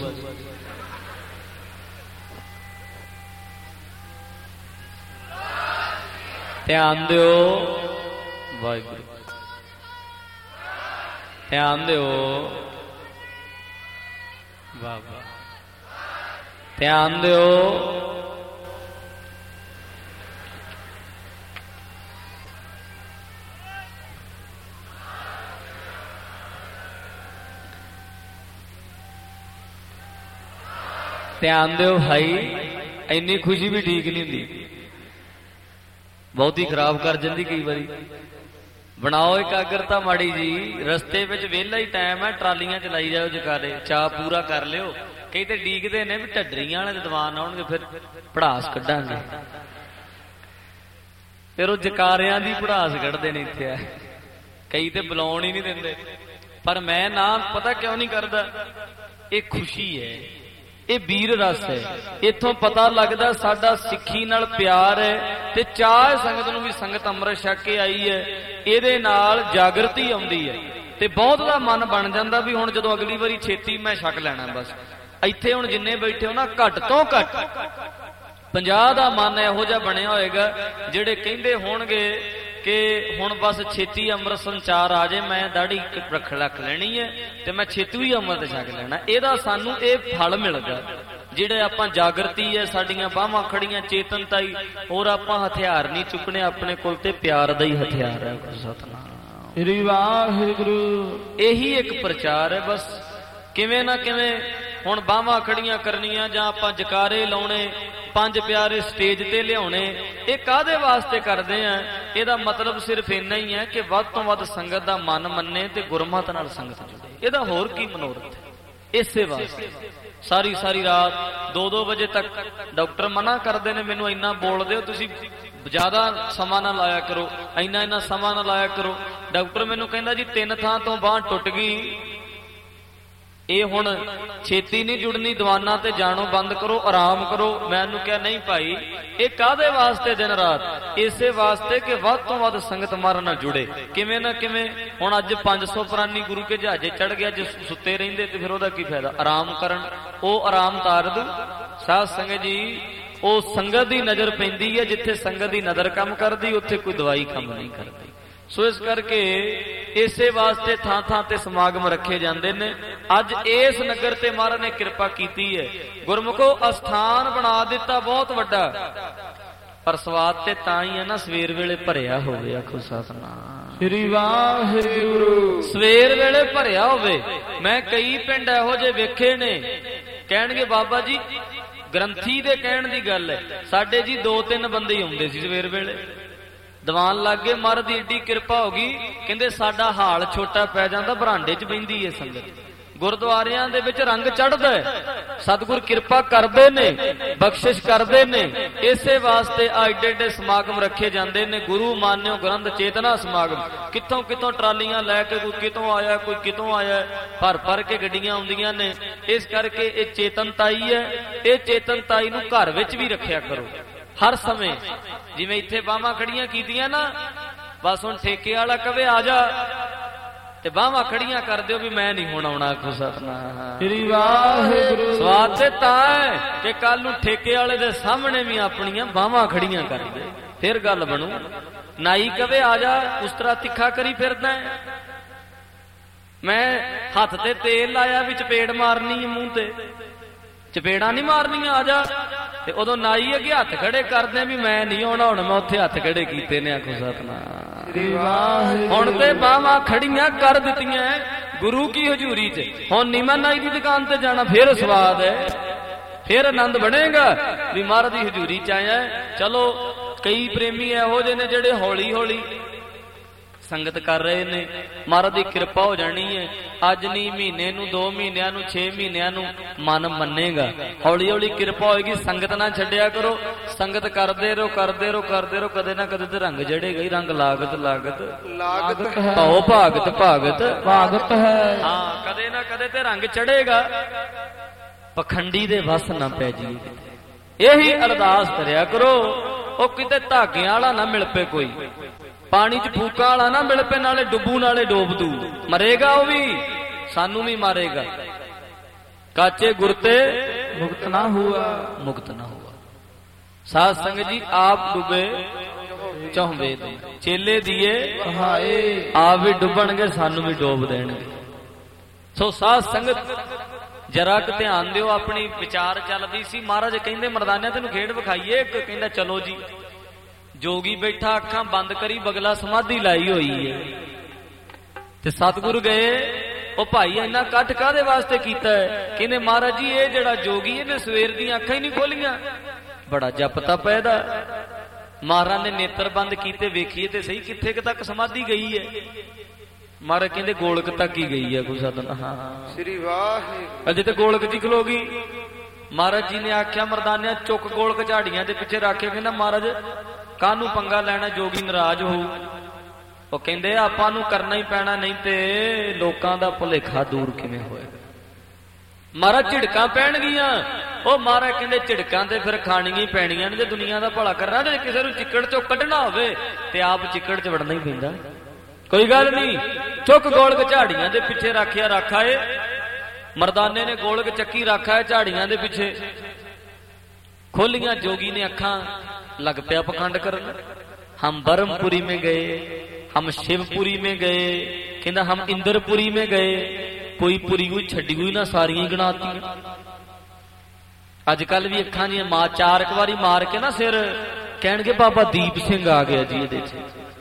ध्यान दियो, वाहिगुरू ध्यान दियो, वाह वाह ध्यान दियो। ਧਿਆਨ ਦਿਓ ਭਾਈ, ਇੰਨੀ ਖੁਸ਼ੀ ਵੀ ਠੀਕ ਨਹੀਂ ਹੁੰਦੀ, ਬਹੁਤੀ ਖਰਾਬ ਕਰ ਜਾਂਦੀ ਕਈ ਵਾਰੀ। ਬਣਾਓ ਇਕਾਗਰਤਾ ਮਾੜੀ ਜੀ। ਰਸਤੇ ਵਿੱਚ ਵਿਹਲਾ ਹੀ ਟਾਈਮ ਹੈ, ਟਰਾਲੀਆਂ ਚਲਾਈ ਜਾਓ ਜਕਾਰੇ, ਚਾਹ ਪੂਰਾ ਕਰ ਲਿਓ। ਕਈ ਤੇ ਡੀਕਦੇ ਨੇ ਵੀ ਢੱਡਰੀਆਂ ਵਾਲੇ ਦੀਵਾਨ ਆਉਣਗੇ, ਫਿਰ ਪੜਾਸ ਕੱਢਾਂਗੇ। ਫਿਰ ਉਹ ਜਕਾਰਿਆਂ ਦੀ ਪੜਾਸ ਕੱਢਦੇ ਨੇ ਇੱਥੇ ਆ। ਕਈ ਤੇ ਬੁਲਾਉਣ ਹੀ ਨਹੀਂ ਦਿੰਦੇ। ਪਰ ਮੈਂ ਨਾ ਪਤਾ ਕਿਉਂ ਨਹੀਂ ਕਰਦਾ, ਇਹ ਖੁਸ਼ੀ ਹੈ, ਇਹ ਵੀਰ ਰਸ ਹੈ। ਇੱਥੋਂ ਪਤਾ ਲੱਗਦਾ ਸਾਡਾ ਸਿੱਖੀ ਨਾਲ ਪਿਆਰ ਹੈ ਤੇ ਚਾਹ ਸੰਗਤ ਨੂੰ ਵੀ ਸੰਗਤ ਅੰਮ੍ਰਿਤ ਛਕ ਕੇ ਆਈ ਹੈ, ਇਹਦੇ ਨਾਲ ਜਾਗਰਤੀ ਆਉਂਦੀ ਹੈ ਤੇ ਬਹੁਤ ਦਾ ਮਨ ਬਣ ਜਾਂਦਾ ਵੀ ਹੁਣ ਜਦੋਂ ਅਗਲੀ ਵਾਰੀ ਛੇਤੀ ਮੈਂ ਛਕ ਲੈਣਾ। ਬਸ ਇੱਥੇ ਹੁਣ ਜਿੰਨੇ ਬੈਠੇ ਹੋ ਨਾ, ਘੱਟ ਤੋਂ ਘੱਟ ਪੰਜਾਹ ਦਾ ਮਨ ਇਹੋ ਜਿਹਾ ਬਣਿਆ ਹੋਏਗਾ ਜਿਹੜੇ ਕਹਿੰਦੇ ਹੋਣਗੇ ਕਿ ਹੁਣ ਬਸ ਛੇਤੀ ਅੰਮ੍ਰਿਤ ਸੰਚਾਰ ਆ ਜੇ, ਮੈਂ ਦਾੜੀ ਰੱਖ ਰੱਖ ਲੈਣੀ ਹੈ ਤੇ ਮੈਂ ਛੇਤੀ ਹੀ ਅੰਮ੍ਰਿਤ ਛਕ ਲੈਣਾ। ਇਹਦਾ ਸਾਨੂੰ ਇਹ ਫਲ ਮਿਲਦਾ ਜਿਹੜੇ ਆਪਾਂ ਜਾਗਰਤੀ ਹੈ, ਸਾਡੀਆਂ ਬਾਹਾਂ ਖੜੀਆਂ, ਚੇਤਨਤਾਈ। ਹੋਰ ਆਪਾਂ ਹਥਿਆਰ ਨਹੀਂ ਚੁੱਕਣੇ ਆਪਣੇ ਕੋਲ, ਤੇ ਪਿਆਰ ਦਾ ਹੀ ਹਥਿਆਰ ਹੈ। ਸਤਿਨਾਮ ਸ੍ਰੀ ਵਾਹਿਗੁਰੂ। ਇਹੀ ਇੱਕ ਪ੍ਰਚਾਰ ਹੈ ਬਸ। ਕਿਵੇਂ ਨਾ ਕਿਵੇਂ ਹੁਣ ਬਾਹਾਂ ਖੜੀਆਂ ਕਰਨੀਆਂ ਜਾਂ ਆਪਾਂ ਜਕਾਰੇ ਲਾਉਣੇ, ਪੰਜ ਪਿਆਰੇ ਸਟੇਜ ਤੇ ਲਿਆਉਣੇ, ਇਹ ਕਾਹਦੇ ਵਾਸਤੇ ਕਰਦੇ ਆ? ਇਹਦਾ ਮਤਲਬ ਸਿਰਫ ਇੰਨਾ ਹੀ ਹੈ ਕਿ ਵੱਧ ਤੋਂ ਵੱਧ ਸੰਗਤ ਦਾ ਮਨ ਮੰਨੇ ਤੇ ਗੁਰਮਤਿ ਨਾਲ ਸੰਗਤ ਜੁੜੇ। ਇਹਦਾ ਹੋਰ ਕੀ ਮਨੋਰਥ ਹੈ? ਇਸੇ ਵਾਸਤੇ ਸਾਰੀ ਸਾਰੀ ਰਾਤ ਦੋ ਦੋ ਵਜੇ ਤੱਕ ਡਾਕਟਰ ਮਨਾ ਕਰਦੇ ਨੇ, ਮੈਨੂੰ ਇੰਨਾ ਬੋਲਦੇ ਹੋ ਤੁਸੀਂ, ਜ਼ਿਆਦਾ ਸਮਾਂ ਨਾ ਲਾਇਆ ਕਰੋ, ਇੰਨਾ ਇੰਨਾ ਸਮਾਂ ਨਾ ਲਾਇਆ ਕਰੋ। ਡਾਕਟਰ ਮੈਨੂੰ ਕਹਿੰਦਾ ਜੀ ਤਿੰਨ ਥਾਂ ਤੋਂ ਬਾਂਹ ਟੁੱਟ ਗਈ, ਇਹ ਹੁਣ ਛੇਤੀ ਨਹੀਂ ਜੁੜਨੀ, ਦੀਵਾਨਾਂ ਤੇ ਜਾਣੋ ਬੰਦ ਕਰੋ, ਆਰਾਮ ਕਰੋ। ਮੈਂ ਉਹਨੂੰ ਕਿਹਾ ਨਹੀਂ ਭਾਈ, ਇਹ ਕਾਹਦੇ ਵਾਸਤੇ ਦਿਨ ਰਾਤ? ਇਸੇ ਵਾਸਤੇ ਕਿ ਵੱਧ ਤੋਂ ਵੱਧ ਸੰਗਤ ਮਾਰਨ ਨਾਲ ਜੁੜੇ। ਕਿਵੇਂ ਨਾ ਕਿਵੇਂ ਹੁਣ ਅੱਜ ਪੰਜ ਸੌ ਪ੍ਰਾਨੀ ਗੁਰੂ ਕੇ ਜਹਾਜ਼ੇ ਚੜ ਗਿਆ, ਜੇ ਸੁੱਤੇ ਰਹਿੰਦੇ ਤੇ ਫਿਰ ਉਹਦਾ ਕੀ ਫਾਇਦਾ? ਆਰਾਮ ਕਰਨ, ਉਹ ਆਰਾਮ ਤਾਰ ਦੂ। ਸਾਧ ਸੰਗਤ ਜੀ, ਉਹ ਸੰਗਤ ਦੀ ਨਜ਼ਰ ਪੈਂਦੀ ਹੈ, ਜਿੱਥੇ ਸੰਗਤ ਦੀ ਨਜ਼ਰ ਕੰਮ ਕਰਦੀ ਉੱਥੇ ਕੋਈ ਦਵਾਈ ਕੰਮ ਨਹੀਂ ਕਰਦੀ। ਸੋ ਇਸ ਕਰਕੇ ਇਸੇ ਵਾਸਤੇ ਥਾਂ ਥਾਂ ਤੇ ਸਮਾਗਮ ਰੱਖੇ ਜਾਂਦੇ ਨੇ। ਅੱਜ ਇਸ ਨਗਰ ਤੇ ਮਹਾਰਾਜ ਨੇ ਕਿਰਪਾ ਕੀਤੀ ਹੈ, ਗੁਰਮੁਖੋ ਅਸਥਾਨ ਬਣਾ ਦਿੱਤਾ ਬਹੁਤ ਵੱਡਾ, ਪਰ ਸਵਾਦ ਤੇ ਤਾਂ ਹੀ ਹੈ ਨਾ ਸਵੇਰ ਵੇਲੇ ਭਰਿਆ ਹੋਵੇ। ਆਖੋ ਸਤਿਨਾਮ ਸ੍ਰੀ ਵਾਹਿਗੁਰੂ। ਸਵੇਰ ਵੇਲੇ ਭਰਿਆ ਹੋਵੇ। ਮੈਂ ਕਈ ਪਿੰਡ ਇਹੋ ਜਿਹੇ ਵੇਖੇ ਨੇ, ਕਹਿਣਗੇ ਬਾਬਾ ਜੀ ਗ੍ਰੰਥੀ ਦੇ ਕਹਿਣ ਦੀ ਗੱਲ ਹੈ, ਸਾਡੇ ਜੀ ਦੋ ਤਿੰਨ ਬੰਦੇ ਆਉਂਦੇ ਸੀ ਸਵੇਰ ਵੇਲੇ, ਦੀਵਾਨ ਲੱਗ ਗਏ, ਮਹਾਰਾਜ ਦੀ ਏਡੀ ਕਿਰਪਾ ਹੋ ਗਈ, ਕਹਿੰਦੇ ਸਾਡਾ ਹਾਲ ਛੋਟਾ ਪੈ ਜਾਂਦਾ, ਬਰਾਂਡੇ 'ਚ ਬਹਿੰਦੀ ਹੈ ਸੰਗਤ। ਗੁਰਦੁਆਰਿਆਂ ਦੇ ਵਿੱਚ ਰੰਗ ਚੜ੍ਹਦਾ, ਸਤਿਗੁਰ ਕਿਰਪਾ ਕਰਦੇ ਨੇ, ਬਖਸ਼ਿਸ਼ ਕਰਦੇ ਨੇ। ਇਸੇ ਵਾਸਤੇ ਆ ਏਡੇ ਏਡੇ ਸਮਾਗਮ ਰੱਖੇ ਜਾਂਦੇ ਨੇ। ਗੁਰੂ ਮਾਨਿਓ ਗ੍ਰੰਥ ਚੇਤਨਾ ਸਮਾਗਮ, ਕਿੱਥੋਂ ਕਿੱਥੋਂ ਟਰਾਲੀਆਂ ਲੈ ਕੇ, ਕੋਈ ਕਿਤੋਂ ਆਇਆ ਕੋਈ ਕਿਤੋਂ ਆਇਆ, ਭਰ ਭਰ ਕੇ ਗੱਡੀਆਂ ਆਉਂਦੀਆਂ ਨੇ। ਇਸ ਕਰਕੇ ਇਹ ਚੇਤਨਤਾਈ ਹੈ, ਇਹ ਚੇਤਨਤਾਈ ਨੂੰ ਘਰ ਵਿੱਚ ਵੀ ਰੱਖਿਆ ਕਰੋ ਹਰ ਸਮੇਂ। ਜਿਵੇਂ ਇੱਥੇ ਬਾਹਾਂ ਖੜੀਆਂ ਕੀਤੀਆਂ ਨਾ, ਬਸ ਹੁਣ ਠੇਕੇ ਵਾਲਾ ਕਵੇ ਆ ਜਾ ਤੇ ਬਾਹਾਂ ਖੜੀਆਂ ਕਰ ਦਿਓ ਵੀ ਮੈਂ ਨਹੀਂ ਹੁਣ ਆਉਣਾ। ਆਖੋ ਸਤਿਨਾਮ ਸ੍ਰੀ ਵਾਹਿਗੁਰੂ। ਸਵਾਦ ਤੇ ਤਾਂ ਹੈ ਕਿ ਕੱਲ ਨੂੰ ਠੇਕੇ ਵਾਲੇ ਦੇ ਸਾਹਮਣੇ ਵੀ ਆਪਣੀਆਂ ਬਾਹਾਂ ਖੜੀਆਂ ਕਰ ਦੇ, ਫਿਰ ਗੱਲ ਬਣੂ। ਨਾਈ ਕਵੇ ਆ ਜਾ, ਉਸ ਤਰ੍ਹਾਂ ਤਿੱਖਾ ਕਰੀ ਫਿਰਦਾ। ਮੈਂ ਹੱਥ ਤੇ ਤੇਲ ਲਾਇਆ ਵੀ ਚਪੇੜ ਮਾਰਨੀ ਹੈ ਮੂੰਹ ਤੇ, ਚਪੇੜਾਂ ਨਹੀਂ ਮਾਰਨੀਆਂ, ਆ ਜਾ। ਤੇ ਉਦੋਂ ਨਾਈ ਅੱਗੇ ਹੱਥ ਖੜੇ ਕਰਦੇ ਵੀ ਮੈਂ ਨਹੀਂ ਆਉਣਾ, ਹੁਣ ਮੈਂ ਉੱਥੇ ਹੱਥ ਖੜੇ ਕੀਤੇ ਨੇ। ਆਖੋ ਸਤਿਨਾਮ। ਹੁਣ ਤੇ ਬਾਹਾਂ ਖੜੀਆਂ ਕਰ ਦਿੱਤੀਆਂ ਗੁਰੂ ਕੀ ਹਜ਼ੂਰੀ 'ਚ। ਹੁਣ ਨੀਮਾ ਨਾਈ ਦੀ ਦੁਕਾਨ ਤੇ ਜਾਣਾ ਫਿਰ ਸਵਾਦ ਹੈ, ਫਿਰ ਆਨੰਦ ਬਣੇਗਾ ਵੀ ਮਹਾਰਾਜ ਦੀ ਹਜ਼ੂਰੀ 'ਚ ਆਇਆ। ਚਲੋ ਕਈ ਪ੍ਰੇਮੀ ਇਹੋ ਜਿਹੇ ਨੇ ਜਿਹੜੇ ਹੌਲੀ ਹੌਲੀ ਸੰਗਤ ਕਰ ਰਹੇ ਨੇ, ਮਹਾਰਾਜ ਦੀ ਕਿਰਪਾ ਹੋ ਜਾਣੀ ਹੈ। ਅੱਜ ਨਹੀਂ, ਮਹੀਨੇ ਨੂੰ, ਦੋ ਮਹੀਨਿਆਂ ਨੂੰ, ਛੇ ਮਹੀਨਿਆਂ ਨੂੰ ਮਨ ਮੰਨੇਗਾ। ਹੌਲੀ ਹੌਲੀ ਕਿਰਪਾ ਹੋਏਗੀ। ਸੰਗਤ ਨਾ ਛੱਡਿਆ ਕਰੋ, ਸੰਗਤ ਕਰਦੇ ਰਹੋ ਕਰਦੇ ਰਹੋ ਕਰਦੇ ਰਹੋ। ਕਦੇ ਨਾ ਕਦੇ ਤੇ ਰੰਗ ਜੜੇਗਾ ਹੀ। ਰੰਗ ਲਾਗਤ ਲਾਗਤ ਲਾਗਤ ਹੈ, ਭਾਉ ਭਾਗਤ ਭਾਗਤ ਭਾਗਤ ਹੈ। ਹਾਂ, ਕਦੇ ਨਾ ਕਦੇ ਤੇ ਰੰਗ ਚੜੇਗਾ। ਪਖੰਡੀ ਦੇ ਵਸ ਨਾ ਪੈ ਜੀ। ਇਹੀ ਅਰਦਾਸ ਕਰਿਆ ਕਰੋ, ਉਹ ਕਿਤੇ ਧਾਗਿਆਂ ਵਾਲਾ ਨਾ ਮਿਲ ਪਏ, ਕੋਈ ਪਾਣੀ 'ਚ ਫੂਕਾਂ ਵਾਲਾ ਨਾ ਮਿਲ ਪਏ, ਨਾਲੇ ਡੁੱਬੂ ਨਾਲੇ ਡੋਬ ਦੂ। ਮਰੇਗਾ ਉਹ ਵੀ, ਸਾਨੂੰ ਵੀ ਮਾਰੇਗਾ। ਕਾਚੇ ਗੁਰਤੇ ਮੁਕਤ ਨਾ ਹੁਆ, ਮੁਕਤ ਨਾ ਹੁਆ। ਸਾਧ ਸੰਗਤ ਜੀ, ਆਪ ਡੁੱਬੇ ਚਹੁੰਵੇ ਦੇ ਚੇਲੇ ਦੀਏ ਹਾਏ, ਆਪ ਵੀ ਡੁੱਬਣਗੇ, ਸਾਨੂੰ ਵੀ ਡੋਬ ਦੇਣਗੇ। ਸੋ ਸਾਧ ਸੰਗਤ ਜਰਾ ਕੁ ਧਿਆਨ ਦਿਓ। ਆਪਣੀ ਵਿਚਾਰ ਚੱਲਦੀ ਸੀ, ਮਹਾਰਾਜ ਕਹਿੰਦੇ ਮਰਦਾਨਿਆਂ ਤੈਨੂੰ ਖੇਡ ਵਿਖਾਈਏ। ਇੱਕ ਕਹਿੰਦਾ ਚਲੋ ਜੀ। ਜੋਗੀ ਬੈਠਾ, ਅੱਖਾਂ ਬੰਦ ਕਰੀ, ਬਗਲਾ ਸਮਾਧੀ ਲਾਈ ਹੋਈ ਹੈ, ਤੇ ਸਤਿਗੁਰ ਗਏ ਉਹ ਭਾਈ ਇੰਨਾ ਕੱਟ ਕਾਹਦੇ ਵਾਸਤੇ ਕੀਤਾ ਹੈ? ਕਹਿੰਦੇ ਮਹਾਰਾਜ ਜੀ ਇਹ ਜਿਹੜਾ ਜੋਗੀ ਇਹਨੇ ਸਵੇਰ ਦੀਆਂ ਅੱਖਾਂ ਹੀ ਨਹੀਂ ਖੋਲੀਆਂ, ਬੜਾ ਜਪ ਤਪ ਹੈ ਇਹਦਾ। ਮਹਾਰਾਜ ਨੇ ਨੇਤਰ ਬੰਦ ਕੀਤੇ, ਵੇਖੀਏ ਤੇ ਸਹੀ ਕਿੱਥੇ ਕੁ ਤੱਕ ਸਮਾਧੀ ਗਈ ਹੈ। ਮਹਾਰਾਜ ਕਹਿੰਦੇ ਗੋਲਕ ਤੱਕ ਹੀ ਗਈ ਹੈ ਕੋਈ ਸਤਨ। ਹਾਂ ਸ੍ਰੀ ਵਾਹਿਗੁਰੂ। ਅਜੇ ਤੇ ਗੋਲਕ ਜੀ ਖਲੋ ਗਈ। ਮਹਾਰਾਜ ਜੀ ਨੇ ਆਖਿਆ ਮਰਦਾਨਿਆਂ ਚੁੱਕ ਗੋਲਕ ਝਾੜੀਆਂ ਦੇ ਪਿੱਛੇ ਰੱਖਿਆ। ਕਹਿੰਦਾ ਮਹਾਰਾਜ ਕਾਹਨੂੰ ਪੰਗਾ ਲੈਣਾ, ਜੋਗੀ ਨਾਰਾਜ਼ ਹੋਊ। ਉਹ ਕਹਿੰਦੇ ਆਪਾਂ ਨੂੰ ਕਰਨਾ ਹੀ ਪੈਣਾ, ਨਹੀਂ ਤੇ ਲੋਕਾਂ ਦਾ ਭੁਲੇਖਾ ਦੂਰ ਕਿਵੇਂ ਹੋਏਗਾ। ਮਹਾਰਾਜ ਝਿੜਕਾਂ ਪੈਣਗੀਆਂ। ਉਹ ਮਹਾਰਾਜ ਕਹਿੰਦੇ ਝਿੜਕਾਂ ਤੇ ਫਿਰ ਖਾਣੀਆਂ ਹੀ ਪੈਣੀਆਂ ਨੇ ਜੇ ਦੁਨੀਆ ਦਾ ਭਲਾ ਕਰਨਾ। ਜੇ ਕਿਸੇ ਨੂੰ ਚਿੱਕੜ ਚੋਂ ਕੱਢਣਾ ਹੋਵੇ ਤੇ ਆਪ ਚਿੱਕੜ ਚ ਵੜਨਾ ਹੀ ਪੈਂਦਾ। ਕੋਈ ਗੱਲ ਨਹੀਂ, ਚੁੱਕ ਗੋਲਕ ਝਾੜੀਆਂ ਦੇ ਪਿੱਛੇ ਰੱਖਿਆ ਰੱਖਾ ਏ। ਮਰਦਾਨੇ ਨੇ ਗੋਲਕ ਚੱਕੀ ਰੱਖਾ ਏ ਝਾੜੀਆਂ ਦੇ ਪਿੱਛੇ। ਖੋਲੀਆਂ, ਜੋਗੀ ਨੇ ਅੱਖਾਂ, लग पिया पखंड करना। हम बरमपुरी में गए, हम शिवपुरी में गए, कहना हम इंद्रपुरी में गए, कोई पुरी कोई छड़ी हुई ना, सारियां गिनाती। अजकल भी अखां दी मां चार एक बारी मार के ना सिर कहणगे बाबा दीप सिंह आ गया जी। ये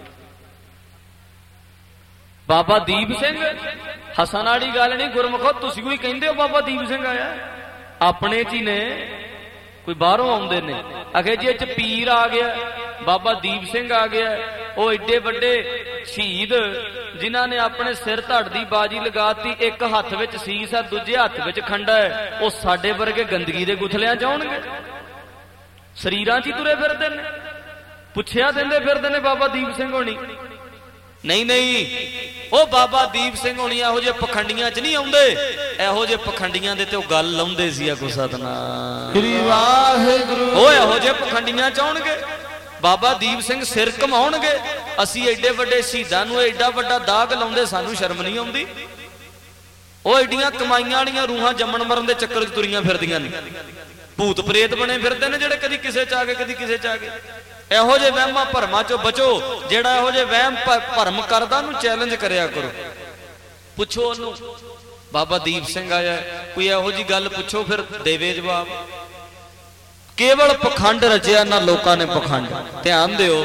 बाबा दीप सिंह हसन वाली गल नहीं, गुरमुखो तुसीं कोई कहंदे हो बाबा दीप सिंह आया? अपने च ही ने, कोई बाहरों आउंदे ने। आखे जी इच पीर आ गया, बाबा दीप सिंह आ गया। वो एडे वड्डे शहीद जिन्हां ने अपने सिर धड़ दी बाजी लगाती, एक हथ विच सीस है, दूजे हथ विच खंडा है। वो साडे वर्गे गंदगी दे गुथलियां च आउणगे, शरीरां च ही तुरे फिरदे ने, पुछिया दिंदे फिरदे ने बाबा दीप सिंह होनी। नहीं नहीं, वो बाबा दीप सिंह होनी इहो जे पखंडियां च नहीं आउंदे, इहो जे पखंडियां दे ते गल लाउंदे सी। को सतनाम श्री वाहिगुरू। ओ इहो जे पखंडियां च आउणगे, बाबा दीप सिंह सिर घमाउणगे। असीं एडे वड्डे शहीदां नूं एडा वड्डा दाग लाउंदे, सानूं शर्म नहीं आउंदी। ओ एडियां कमाईआं वालीआं रूहां जम्मण मरण दे चक्कर च तुरीआं फिरदियां ने, भूत प्रेत बने फिरदे ने जेड़े कदी किसे च आ गए, कदी किसे च आ गए। ਇਹੋ ਜਿਹੇ ਵਹਿਮਾਂ ਭਰਮਾਂ ਚੋਂ ਬਚੋ। ਜਿਹੜਾ ਇਹੋ ਜਿਹੇ ਵਹਿਮ ਭਰਮ ਕਰਦਾ ਉਹਨੂੰ ਚੈਲੰਜ ਕਰਿਆ ਕਰੋ। ਪੁੱਛੋ ਉਹਨੂੰ ਬਾਬਾ ਦੀਪ ਸਿੰਘ ਆਇਆ, ਕੋਈ ਇਹੋ ਜਿਹੀ ਗੱਲ ਪੁੱਛੋ, ਫਿਰ ਦੇਵੇ ਜਵਾਬ। ਕੇਵਲ ਪਖੰਡ ਰਚਿਆ ਨਾ ਲੋਕਾਂ ਨੇ ਪਖੰਡ। ਧਿਆਨ ਦਿਓ,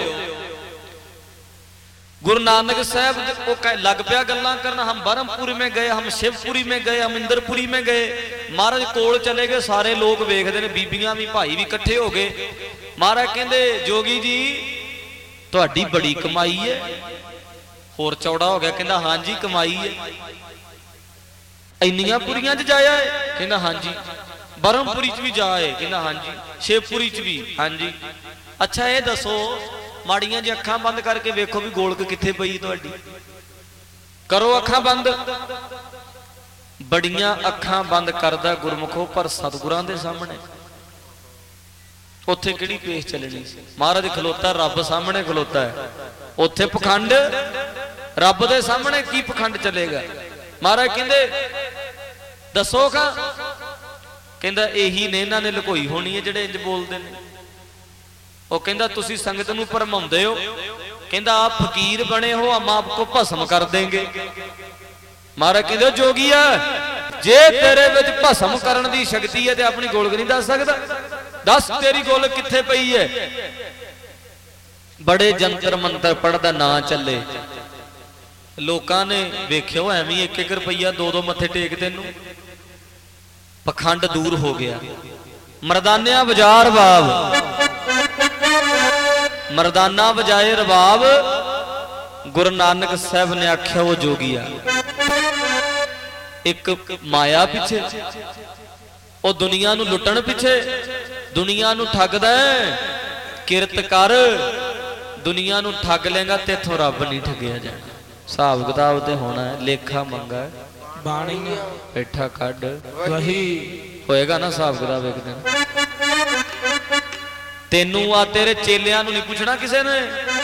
गुरु नानक साहब वो लग पिया गल्लां करना। हम बरमपुरी में गए, हम शिवपुरी में गए, हम इंद्रपुरी में गए। महाराज कोल चले गए, सारे लोग वेखदे ने, बीबियां भी भाई भी इकट्ठे हो गए। महाराज कहंदे जोगी जी तुहाडी बड़ी कमाई है। होर चौड़ा हो गया, कहंदा हां जी कमाई है। इन्नियां पुरियां च जाया है? कहंदा हां जी। बरमपुरी च भी जाए? कहंदा हां जी। शिवपुरी च भी? हां जी। अच्छा ये दसो, माड़ियां जी अखां बंद करके वेखो भी गोलक कित्थे पई तुहाडी। करो अखां बंद। बड़ियां अखां बंद करदा गुरमुखो, पर सतगुरां दे सामने उत्थे किहड़ी पेश चलनी। महाराज खलोता रब सामने खलोता है, उत्थे पखंड। रब दे सामने की पखंड चलेगा। महाराज कहंदे दसो का, कहंदा यही ने इन्हां ने लुकोई होनी है जेड़े इंज बोलदे ने। वो कहंदा तुसी संगत नूं भरमाउंदे हो। कहंदा आप फकीर बने हो, हम आपको भस्म कर देंगे। महाराज कहंदे जोगिया जे तेरे विच भस्म करन दी शक्ति है ते अपनी गोलक नहीं दस सकदा? दस तेरी गोलक कित्थे पई है? बड़े जंतर मंतर पढ़दा ना चले। लोकां ने वेखियो एवें एक एक रुपया दो दो मत्थे टेक तैनूं। पखंड दूर हो गया। मरदानिया बाजार बाब, मरदाना बजाए रबाब। गुरु नानक साहब ने आख्या वो जोगिया एक माया पिछे, वो दुनिया नू लुटन पिछे, दुनिया नू ठगदा है। किरत कर, दुनिया नू ठग लेगा तेथों रब नहीं ठगिया जाना। हिसाब किताब ते होना है, लेखा मंगा बाणी बैठा कड वही होएगा ना हिसाब किताब एक दिन। तेनू आ तेरे चेलियां नू नहीं पूछना किसे ने।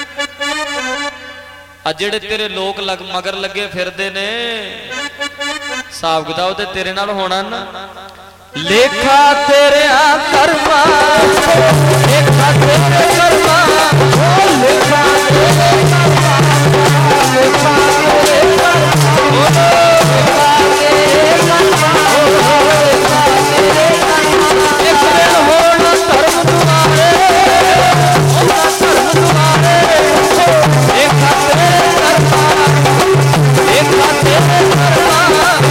आ जेड़े तेरे लोग लग मगर लगे फिरदे ने, हिसाब किताब ते तेरे नाल होना ना। लेखा तेरे कर्मा, लेखा तेरे कर्मा, लेखा तेरे कर्मा, लेखा तेरे कर्मा, लेखा तेरे कर्मा, लेखा तेरे कर्मा। एक दिन होना धर्म तुम्हारे, होना धर्म तुम्हारे। लेखा तेरे कर्मा, लेखा तेरे कर्मा,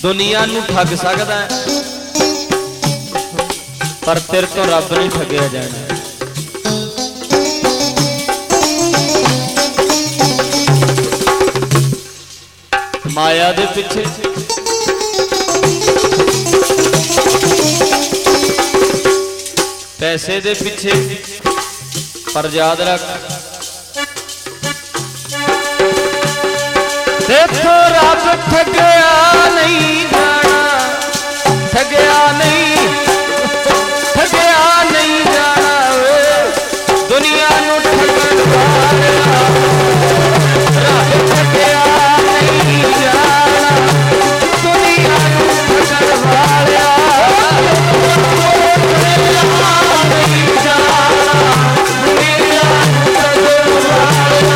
दुनिया नू ठग सकदा है पर तेरे तो रब नहीं ठगया जाना। माया दे पिछे पैसे दे पिछे पर याद रख देखो रब ठगया नहीं जाना, ठगया नहीं ठगया नहीं जाना वे दुनिया नू ठगण वाला रब ठगया नहीं जाना, दुनिया नू ठगण वाला नहीं जाना, दुनिया नू ठगण वाला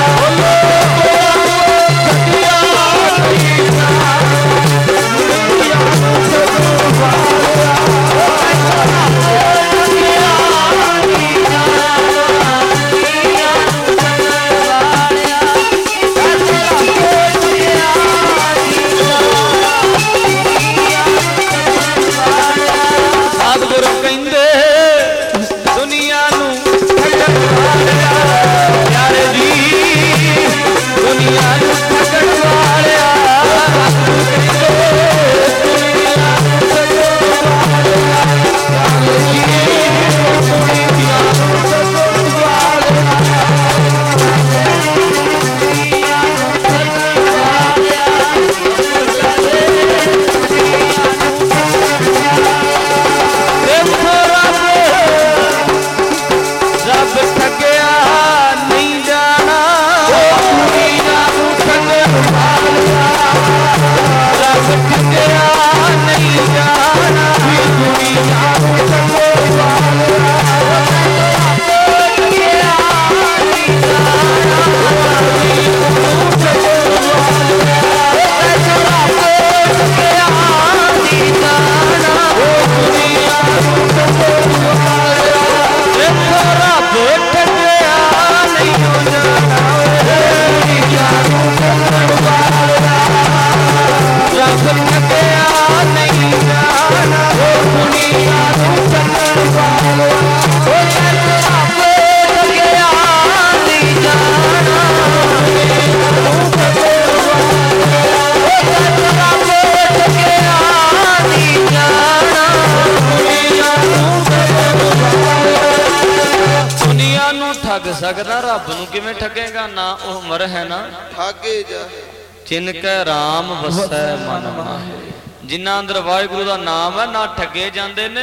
सकदा रब नू किवें ठगेगा ना ओह मर है ना ਠਾਗੇ ਜਾ जिनकै राम वसै मन माहे जिन्हां अंदर वाहिगुरू दा नाम है ना ठगे जांदे ने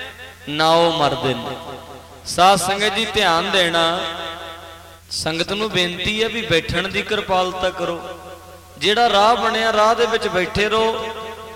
ना ओह मरदे ने। साध संगत जी ध्यान देना संगत नू बेनती है भी बैठण दी किरपालता करो जेड़ा राह बनिया राह दे विच बैठे रहो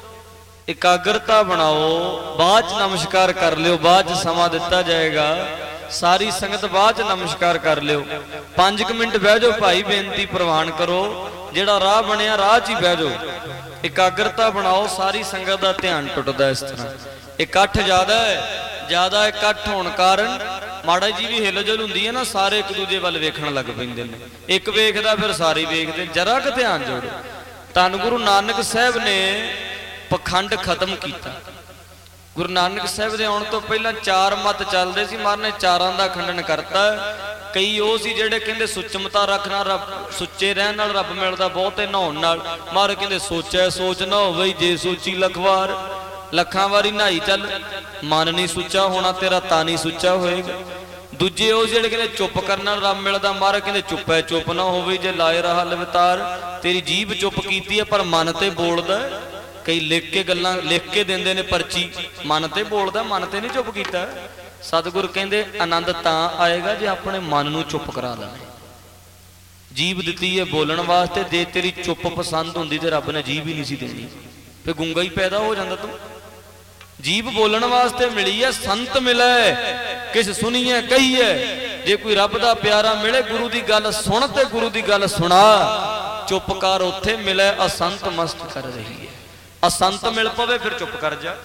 एकाग्रता बनाओ बाद च नमस्कार कर लियो बाद च समा दिता जाएगा सारी संगत बाद नमस्कार कर लियो पांच मिनट बह जाओ भाई बेनती प्रवान करो जेड़ा राह बनिया राह च ही बह जाओ एकाग्रता बनाओ सारी संगत का ध्यान टुटदा इस तरह इकट्ठ ज्यादा है ज्यादा इकट्ठ होने कारण माड़ा जी भी हिलजुल हुंदी है ना सारे एक दूजे वाल वेखण लग पैंदे ने एक वेखदा फिर सारे वेखदे जरा क ध्यान जोड़ो। धन गुरु नानक साहब ने पखंड खत्म किया। गुरु नानक साहब के आने तो पहला चार मत चलते सी महाराज ने चारां दा खंडन करता। कई वो सी जेडे कहंदे सुचमता रखना रब सुच्चे रहन नाल रब मिलदा बहुते नहाउण नाल महाराज कहंदे सोचै सोच ना होवे जे सोची लखवार लखां वारी नहाई चल मन नहीं सुच्चा होना तेरा ता नहीं सुच्चा होएगा। दूजे वो जेडे कहंदे चुप करना रब मिलदा महाराज कहंदे चुप है चुप ना होवे जे लाए रहा लवतार तेरी जीभ चुप कीती है पर मन ते बोलदा। कई लिख के गल्लां लिख के देंदे ने पर्ची मन ते बोलदा मन ते नहीं चुप कीता। सतगुर कहंदे आनंद तां आएगा जे अपने मन नूं चुप करा लेना। जीभ दित्ती है बोलण वास्ते जे तेरी चुप पसंद हुंदी ते रब ने जीभ ही नहीं सी देनी फिर गुंगा ही पैदा हो जांदा। तू जीभ बोलण वास्ते मिली है संत मिले किस सुनीए कही है जे कोई रब दा प्यारा मिले गुरु दी गल सुन ते गुरु दी गल सुना चुप कर उत्थे मिले असंत मस्त कर रही है। असंत मिल पवे फिर चुप कर जा।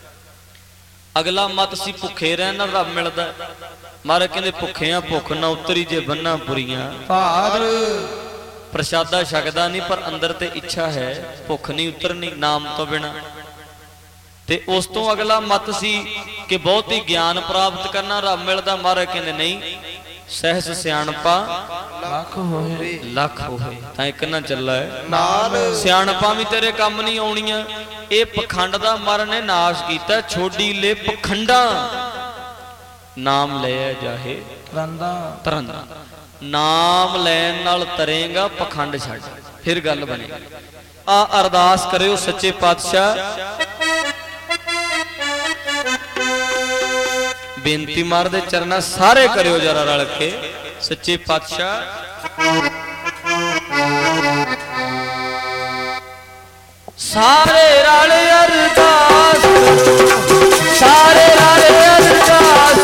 अगला मत सी भुखे रहना रब मिलदा है। ਭੁੱਖੇ ਆ ਭੁੱਖ ਨਾ ਉਤਰੀ ਜੇ ਬੰਨਾ ਪੁਰੀਆਂ। ਭਾਦਰ प्रसादा छकदा नहीं पर अंदर ते इच्छा है, भुख नहीं उतरनी नाम तो बिना। ते उस तो अगला मत सी कि बहुत ही ज्ञान प्राप्त करना, रब मिलदा महाराज कहंदे नहीं, सहस सियाणपा लख होए लख होए तां इक ना चला है नाल। सियाणपा भी तेरे काम नहीं आउणियां। ये पखंड दा मर ने नाश कीता, छोड़ी ले पखंडा नाम ले जाहे तरंदा तरंदा। नाम लैन नाल तरेगा, पखंड छड्ड फिर गल बनेगी। आ अरदास करियो सच्चे पातशाह, बेनती मार दे चरना सारे करियो जरा रल के। सच्चे पातशाह सारे रल अरदास, सारे रल अरदास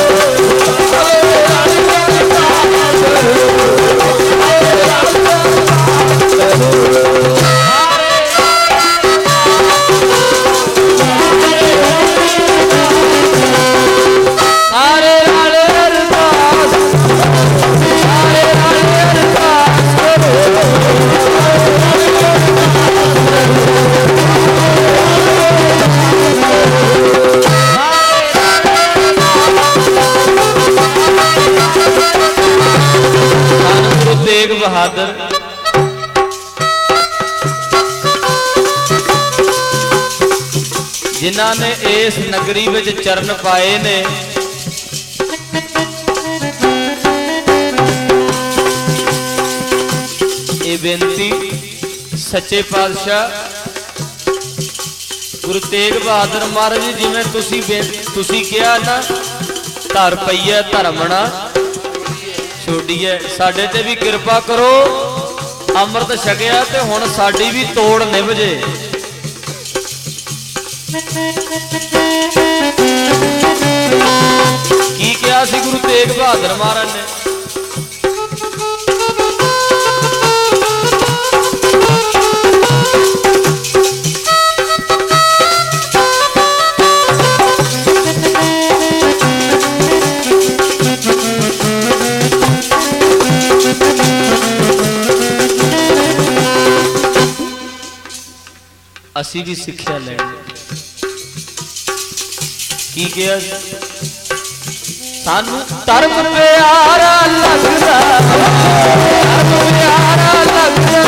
तेग बहादुर जिन्हां ने इस नगरी विच चरण पाए ने, ये बेनती सच्चे पातशाह गुरु तेग बहादुर महाराज जी, जिवें तुसी तुसी कहा ना धर पई है धर्मना छोड़िए, साडे ते भी कृपा करो। अमृत छकिया ते हुण साडी भी तोड़ निभ जे। की कहा सी गुरु तेग बहादुर महाराज ने? असी भी सिक्ख्या लैनी। की कहा सानू धर्म प्यारा लगदा, धर्म प्यारा लगदा,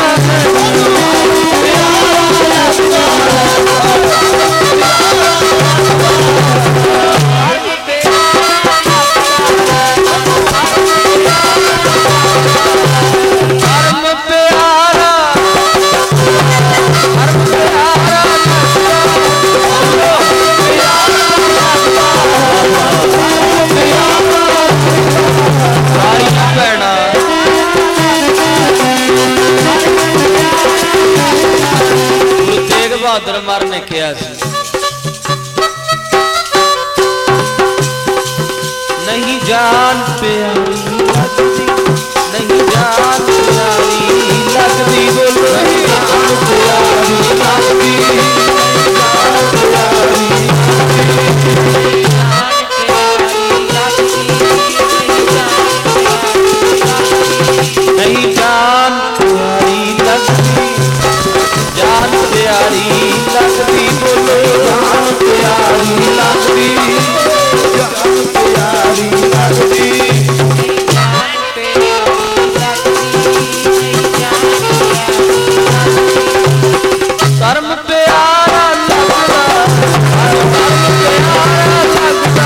बहादुर मर ने कहा नहीं जान प्यारी लगती, नहीं जान प्यारी लगती, बोलो नहीं जान प्यारी लगती, नहीं जान प्यारी लगती, जान प्यारी लगती, बोलो जान प्यारी लगती, जान प्यारी लगती, धर्म प्यारा लगता, धर्म प्यारा लगता,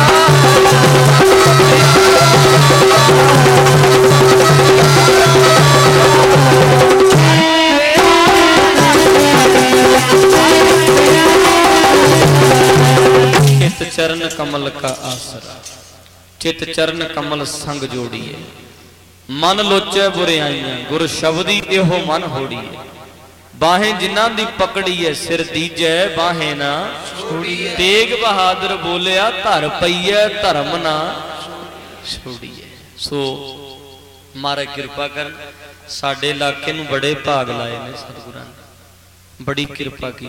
चित चरण कमल का आसरा, चित चरण कमल संग जोड़िए, मन लोचे बुराइयां गुर शब्दी एहो मन होड़िए, बाहें जिन्हां दी पकड़ी है सिर दीजै बाहें ना छोड़िए। तेग बहादुर बोलिया धर पईए धर्म ना छोड़िए। सो मारे कृपा कर, साडे इलाके नूं बड़े भाग लाए ने सतगुरां ने, बड़ी कृपा की।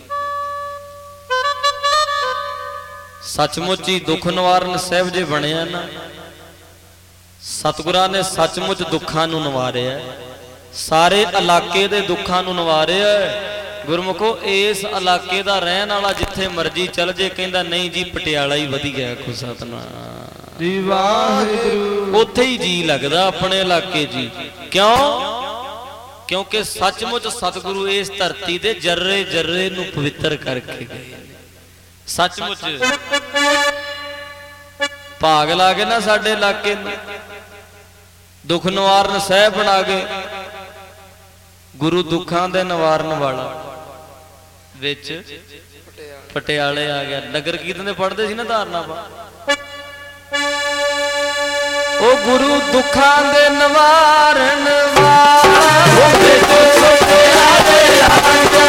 सचमुच ही दुख निवारण साहब जे बनया ना, सतगुरां ने सचमुच दुखां नूं निवारिया। सारे इलाके दे दुखां नूं निवारिया। गुरमुखो इस इलाके दा रहन वाला जिथे मर्जी चल जे कहंदा नहीं जी पटियाला ही वधिया है। खुद सतनाम जी वाहिगुरू। उत्थे ही जी लगदा अपने इलाके जी। क्यों? क्योंकि सचमुच सतगुरु इस धरती दे जर्रे जर्रे नूं पवित्र करके गए। सचमुच भाग ला के ना साडे इलाके दुख निवारण सह बना गए। गुरु दुखां दे निवारण वाला विच पटियाले आ गया। नगर कीर्तन पढ़ते सी ना धारना पा ओ गुरु दुखां दे निवारण वाला विच पटियाले आ गया।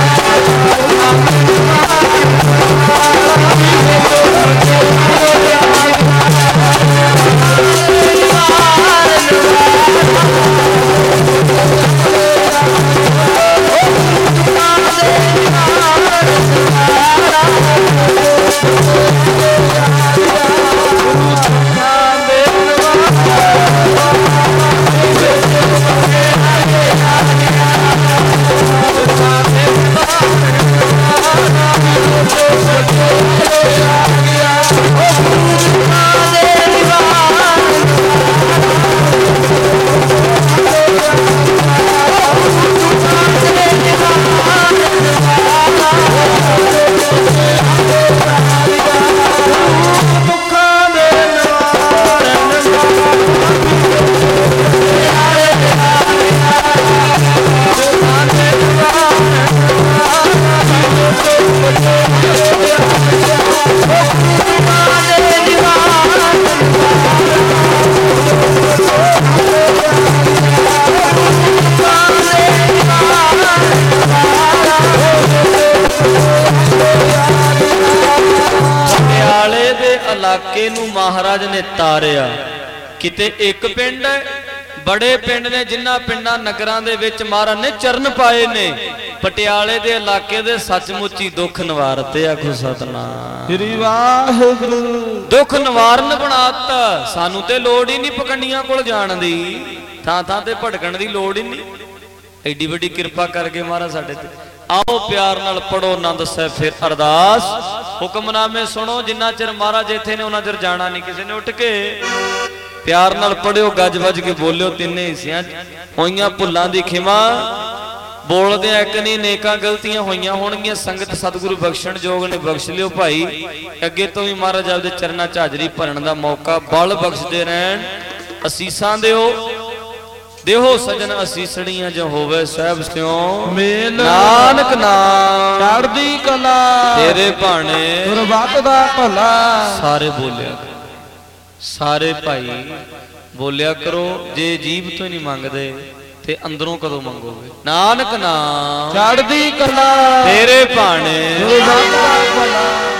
इलाके नूं महाराज ने तारिया। किते एक पिंड है, बड़े पिंड ने जिन्हां पिंडां नगरां दे विच महाराज ने चरण पाए ने। पटियाले दे इलाके दे सचमुच ही दुख निवारते। आखो सतनाम श्री वाहिगुरू। दुख निवारण बनाता। सानू ते लोड़ ही नहीं पकंडियां कोल जाण दी, थां थां ते भटकण दी लोड़ ही नहीं। एडी वड्डी किरपा करके महाराज साडे ते। आओ प्यार नाल पढ़ो आनंद साहिब फिर अरदास। हुक्मनामे सुनो। जिन्ना चिर महाराज इत्थे ने उन्ना चिर जाना नहीं किसी ने। उठ के प्यार नाल पढ़ियो, गज वज के बोलियो। तिन्ने हिस्सियां होईयां भुल्लां दी खिमा। बोलदे एक नहीं नेकां गलतियां होईयां होणगीआं। संगत सतगुरु बख्शण जोग ने बख्श लियो भाई। अगे तो भी महाराज आपदे चरनां च हाजरी भरन दा मौका बल बख्शदे रहण। असीसां दिओ देहो सजन असीसणियां जो होवे साहब स्यों मेल। नानक नाम चढ़दी कला तेरे भाणे गुरबत दा भला। सारे बोलिया, सारे भाई बोलिया करो। जे जीव तो नहीं मंगदे ते अंदरों कदों मंगोगे। नानक नाम चढ़दी कला तेरे भाणे गुरबत दा भला।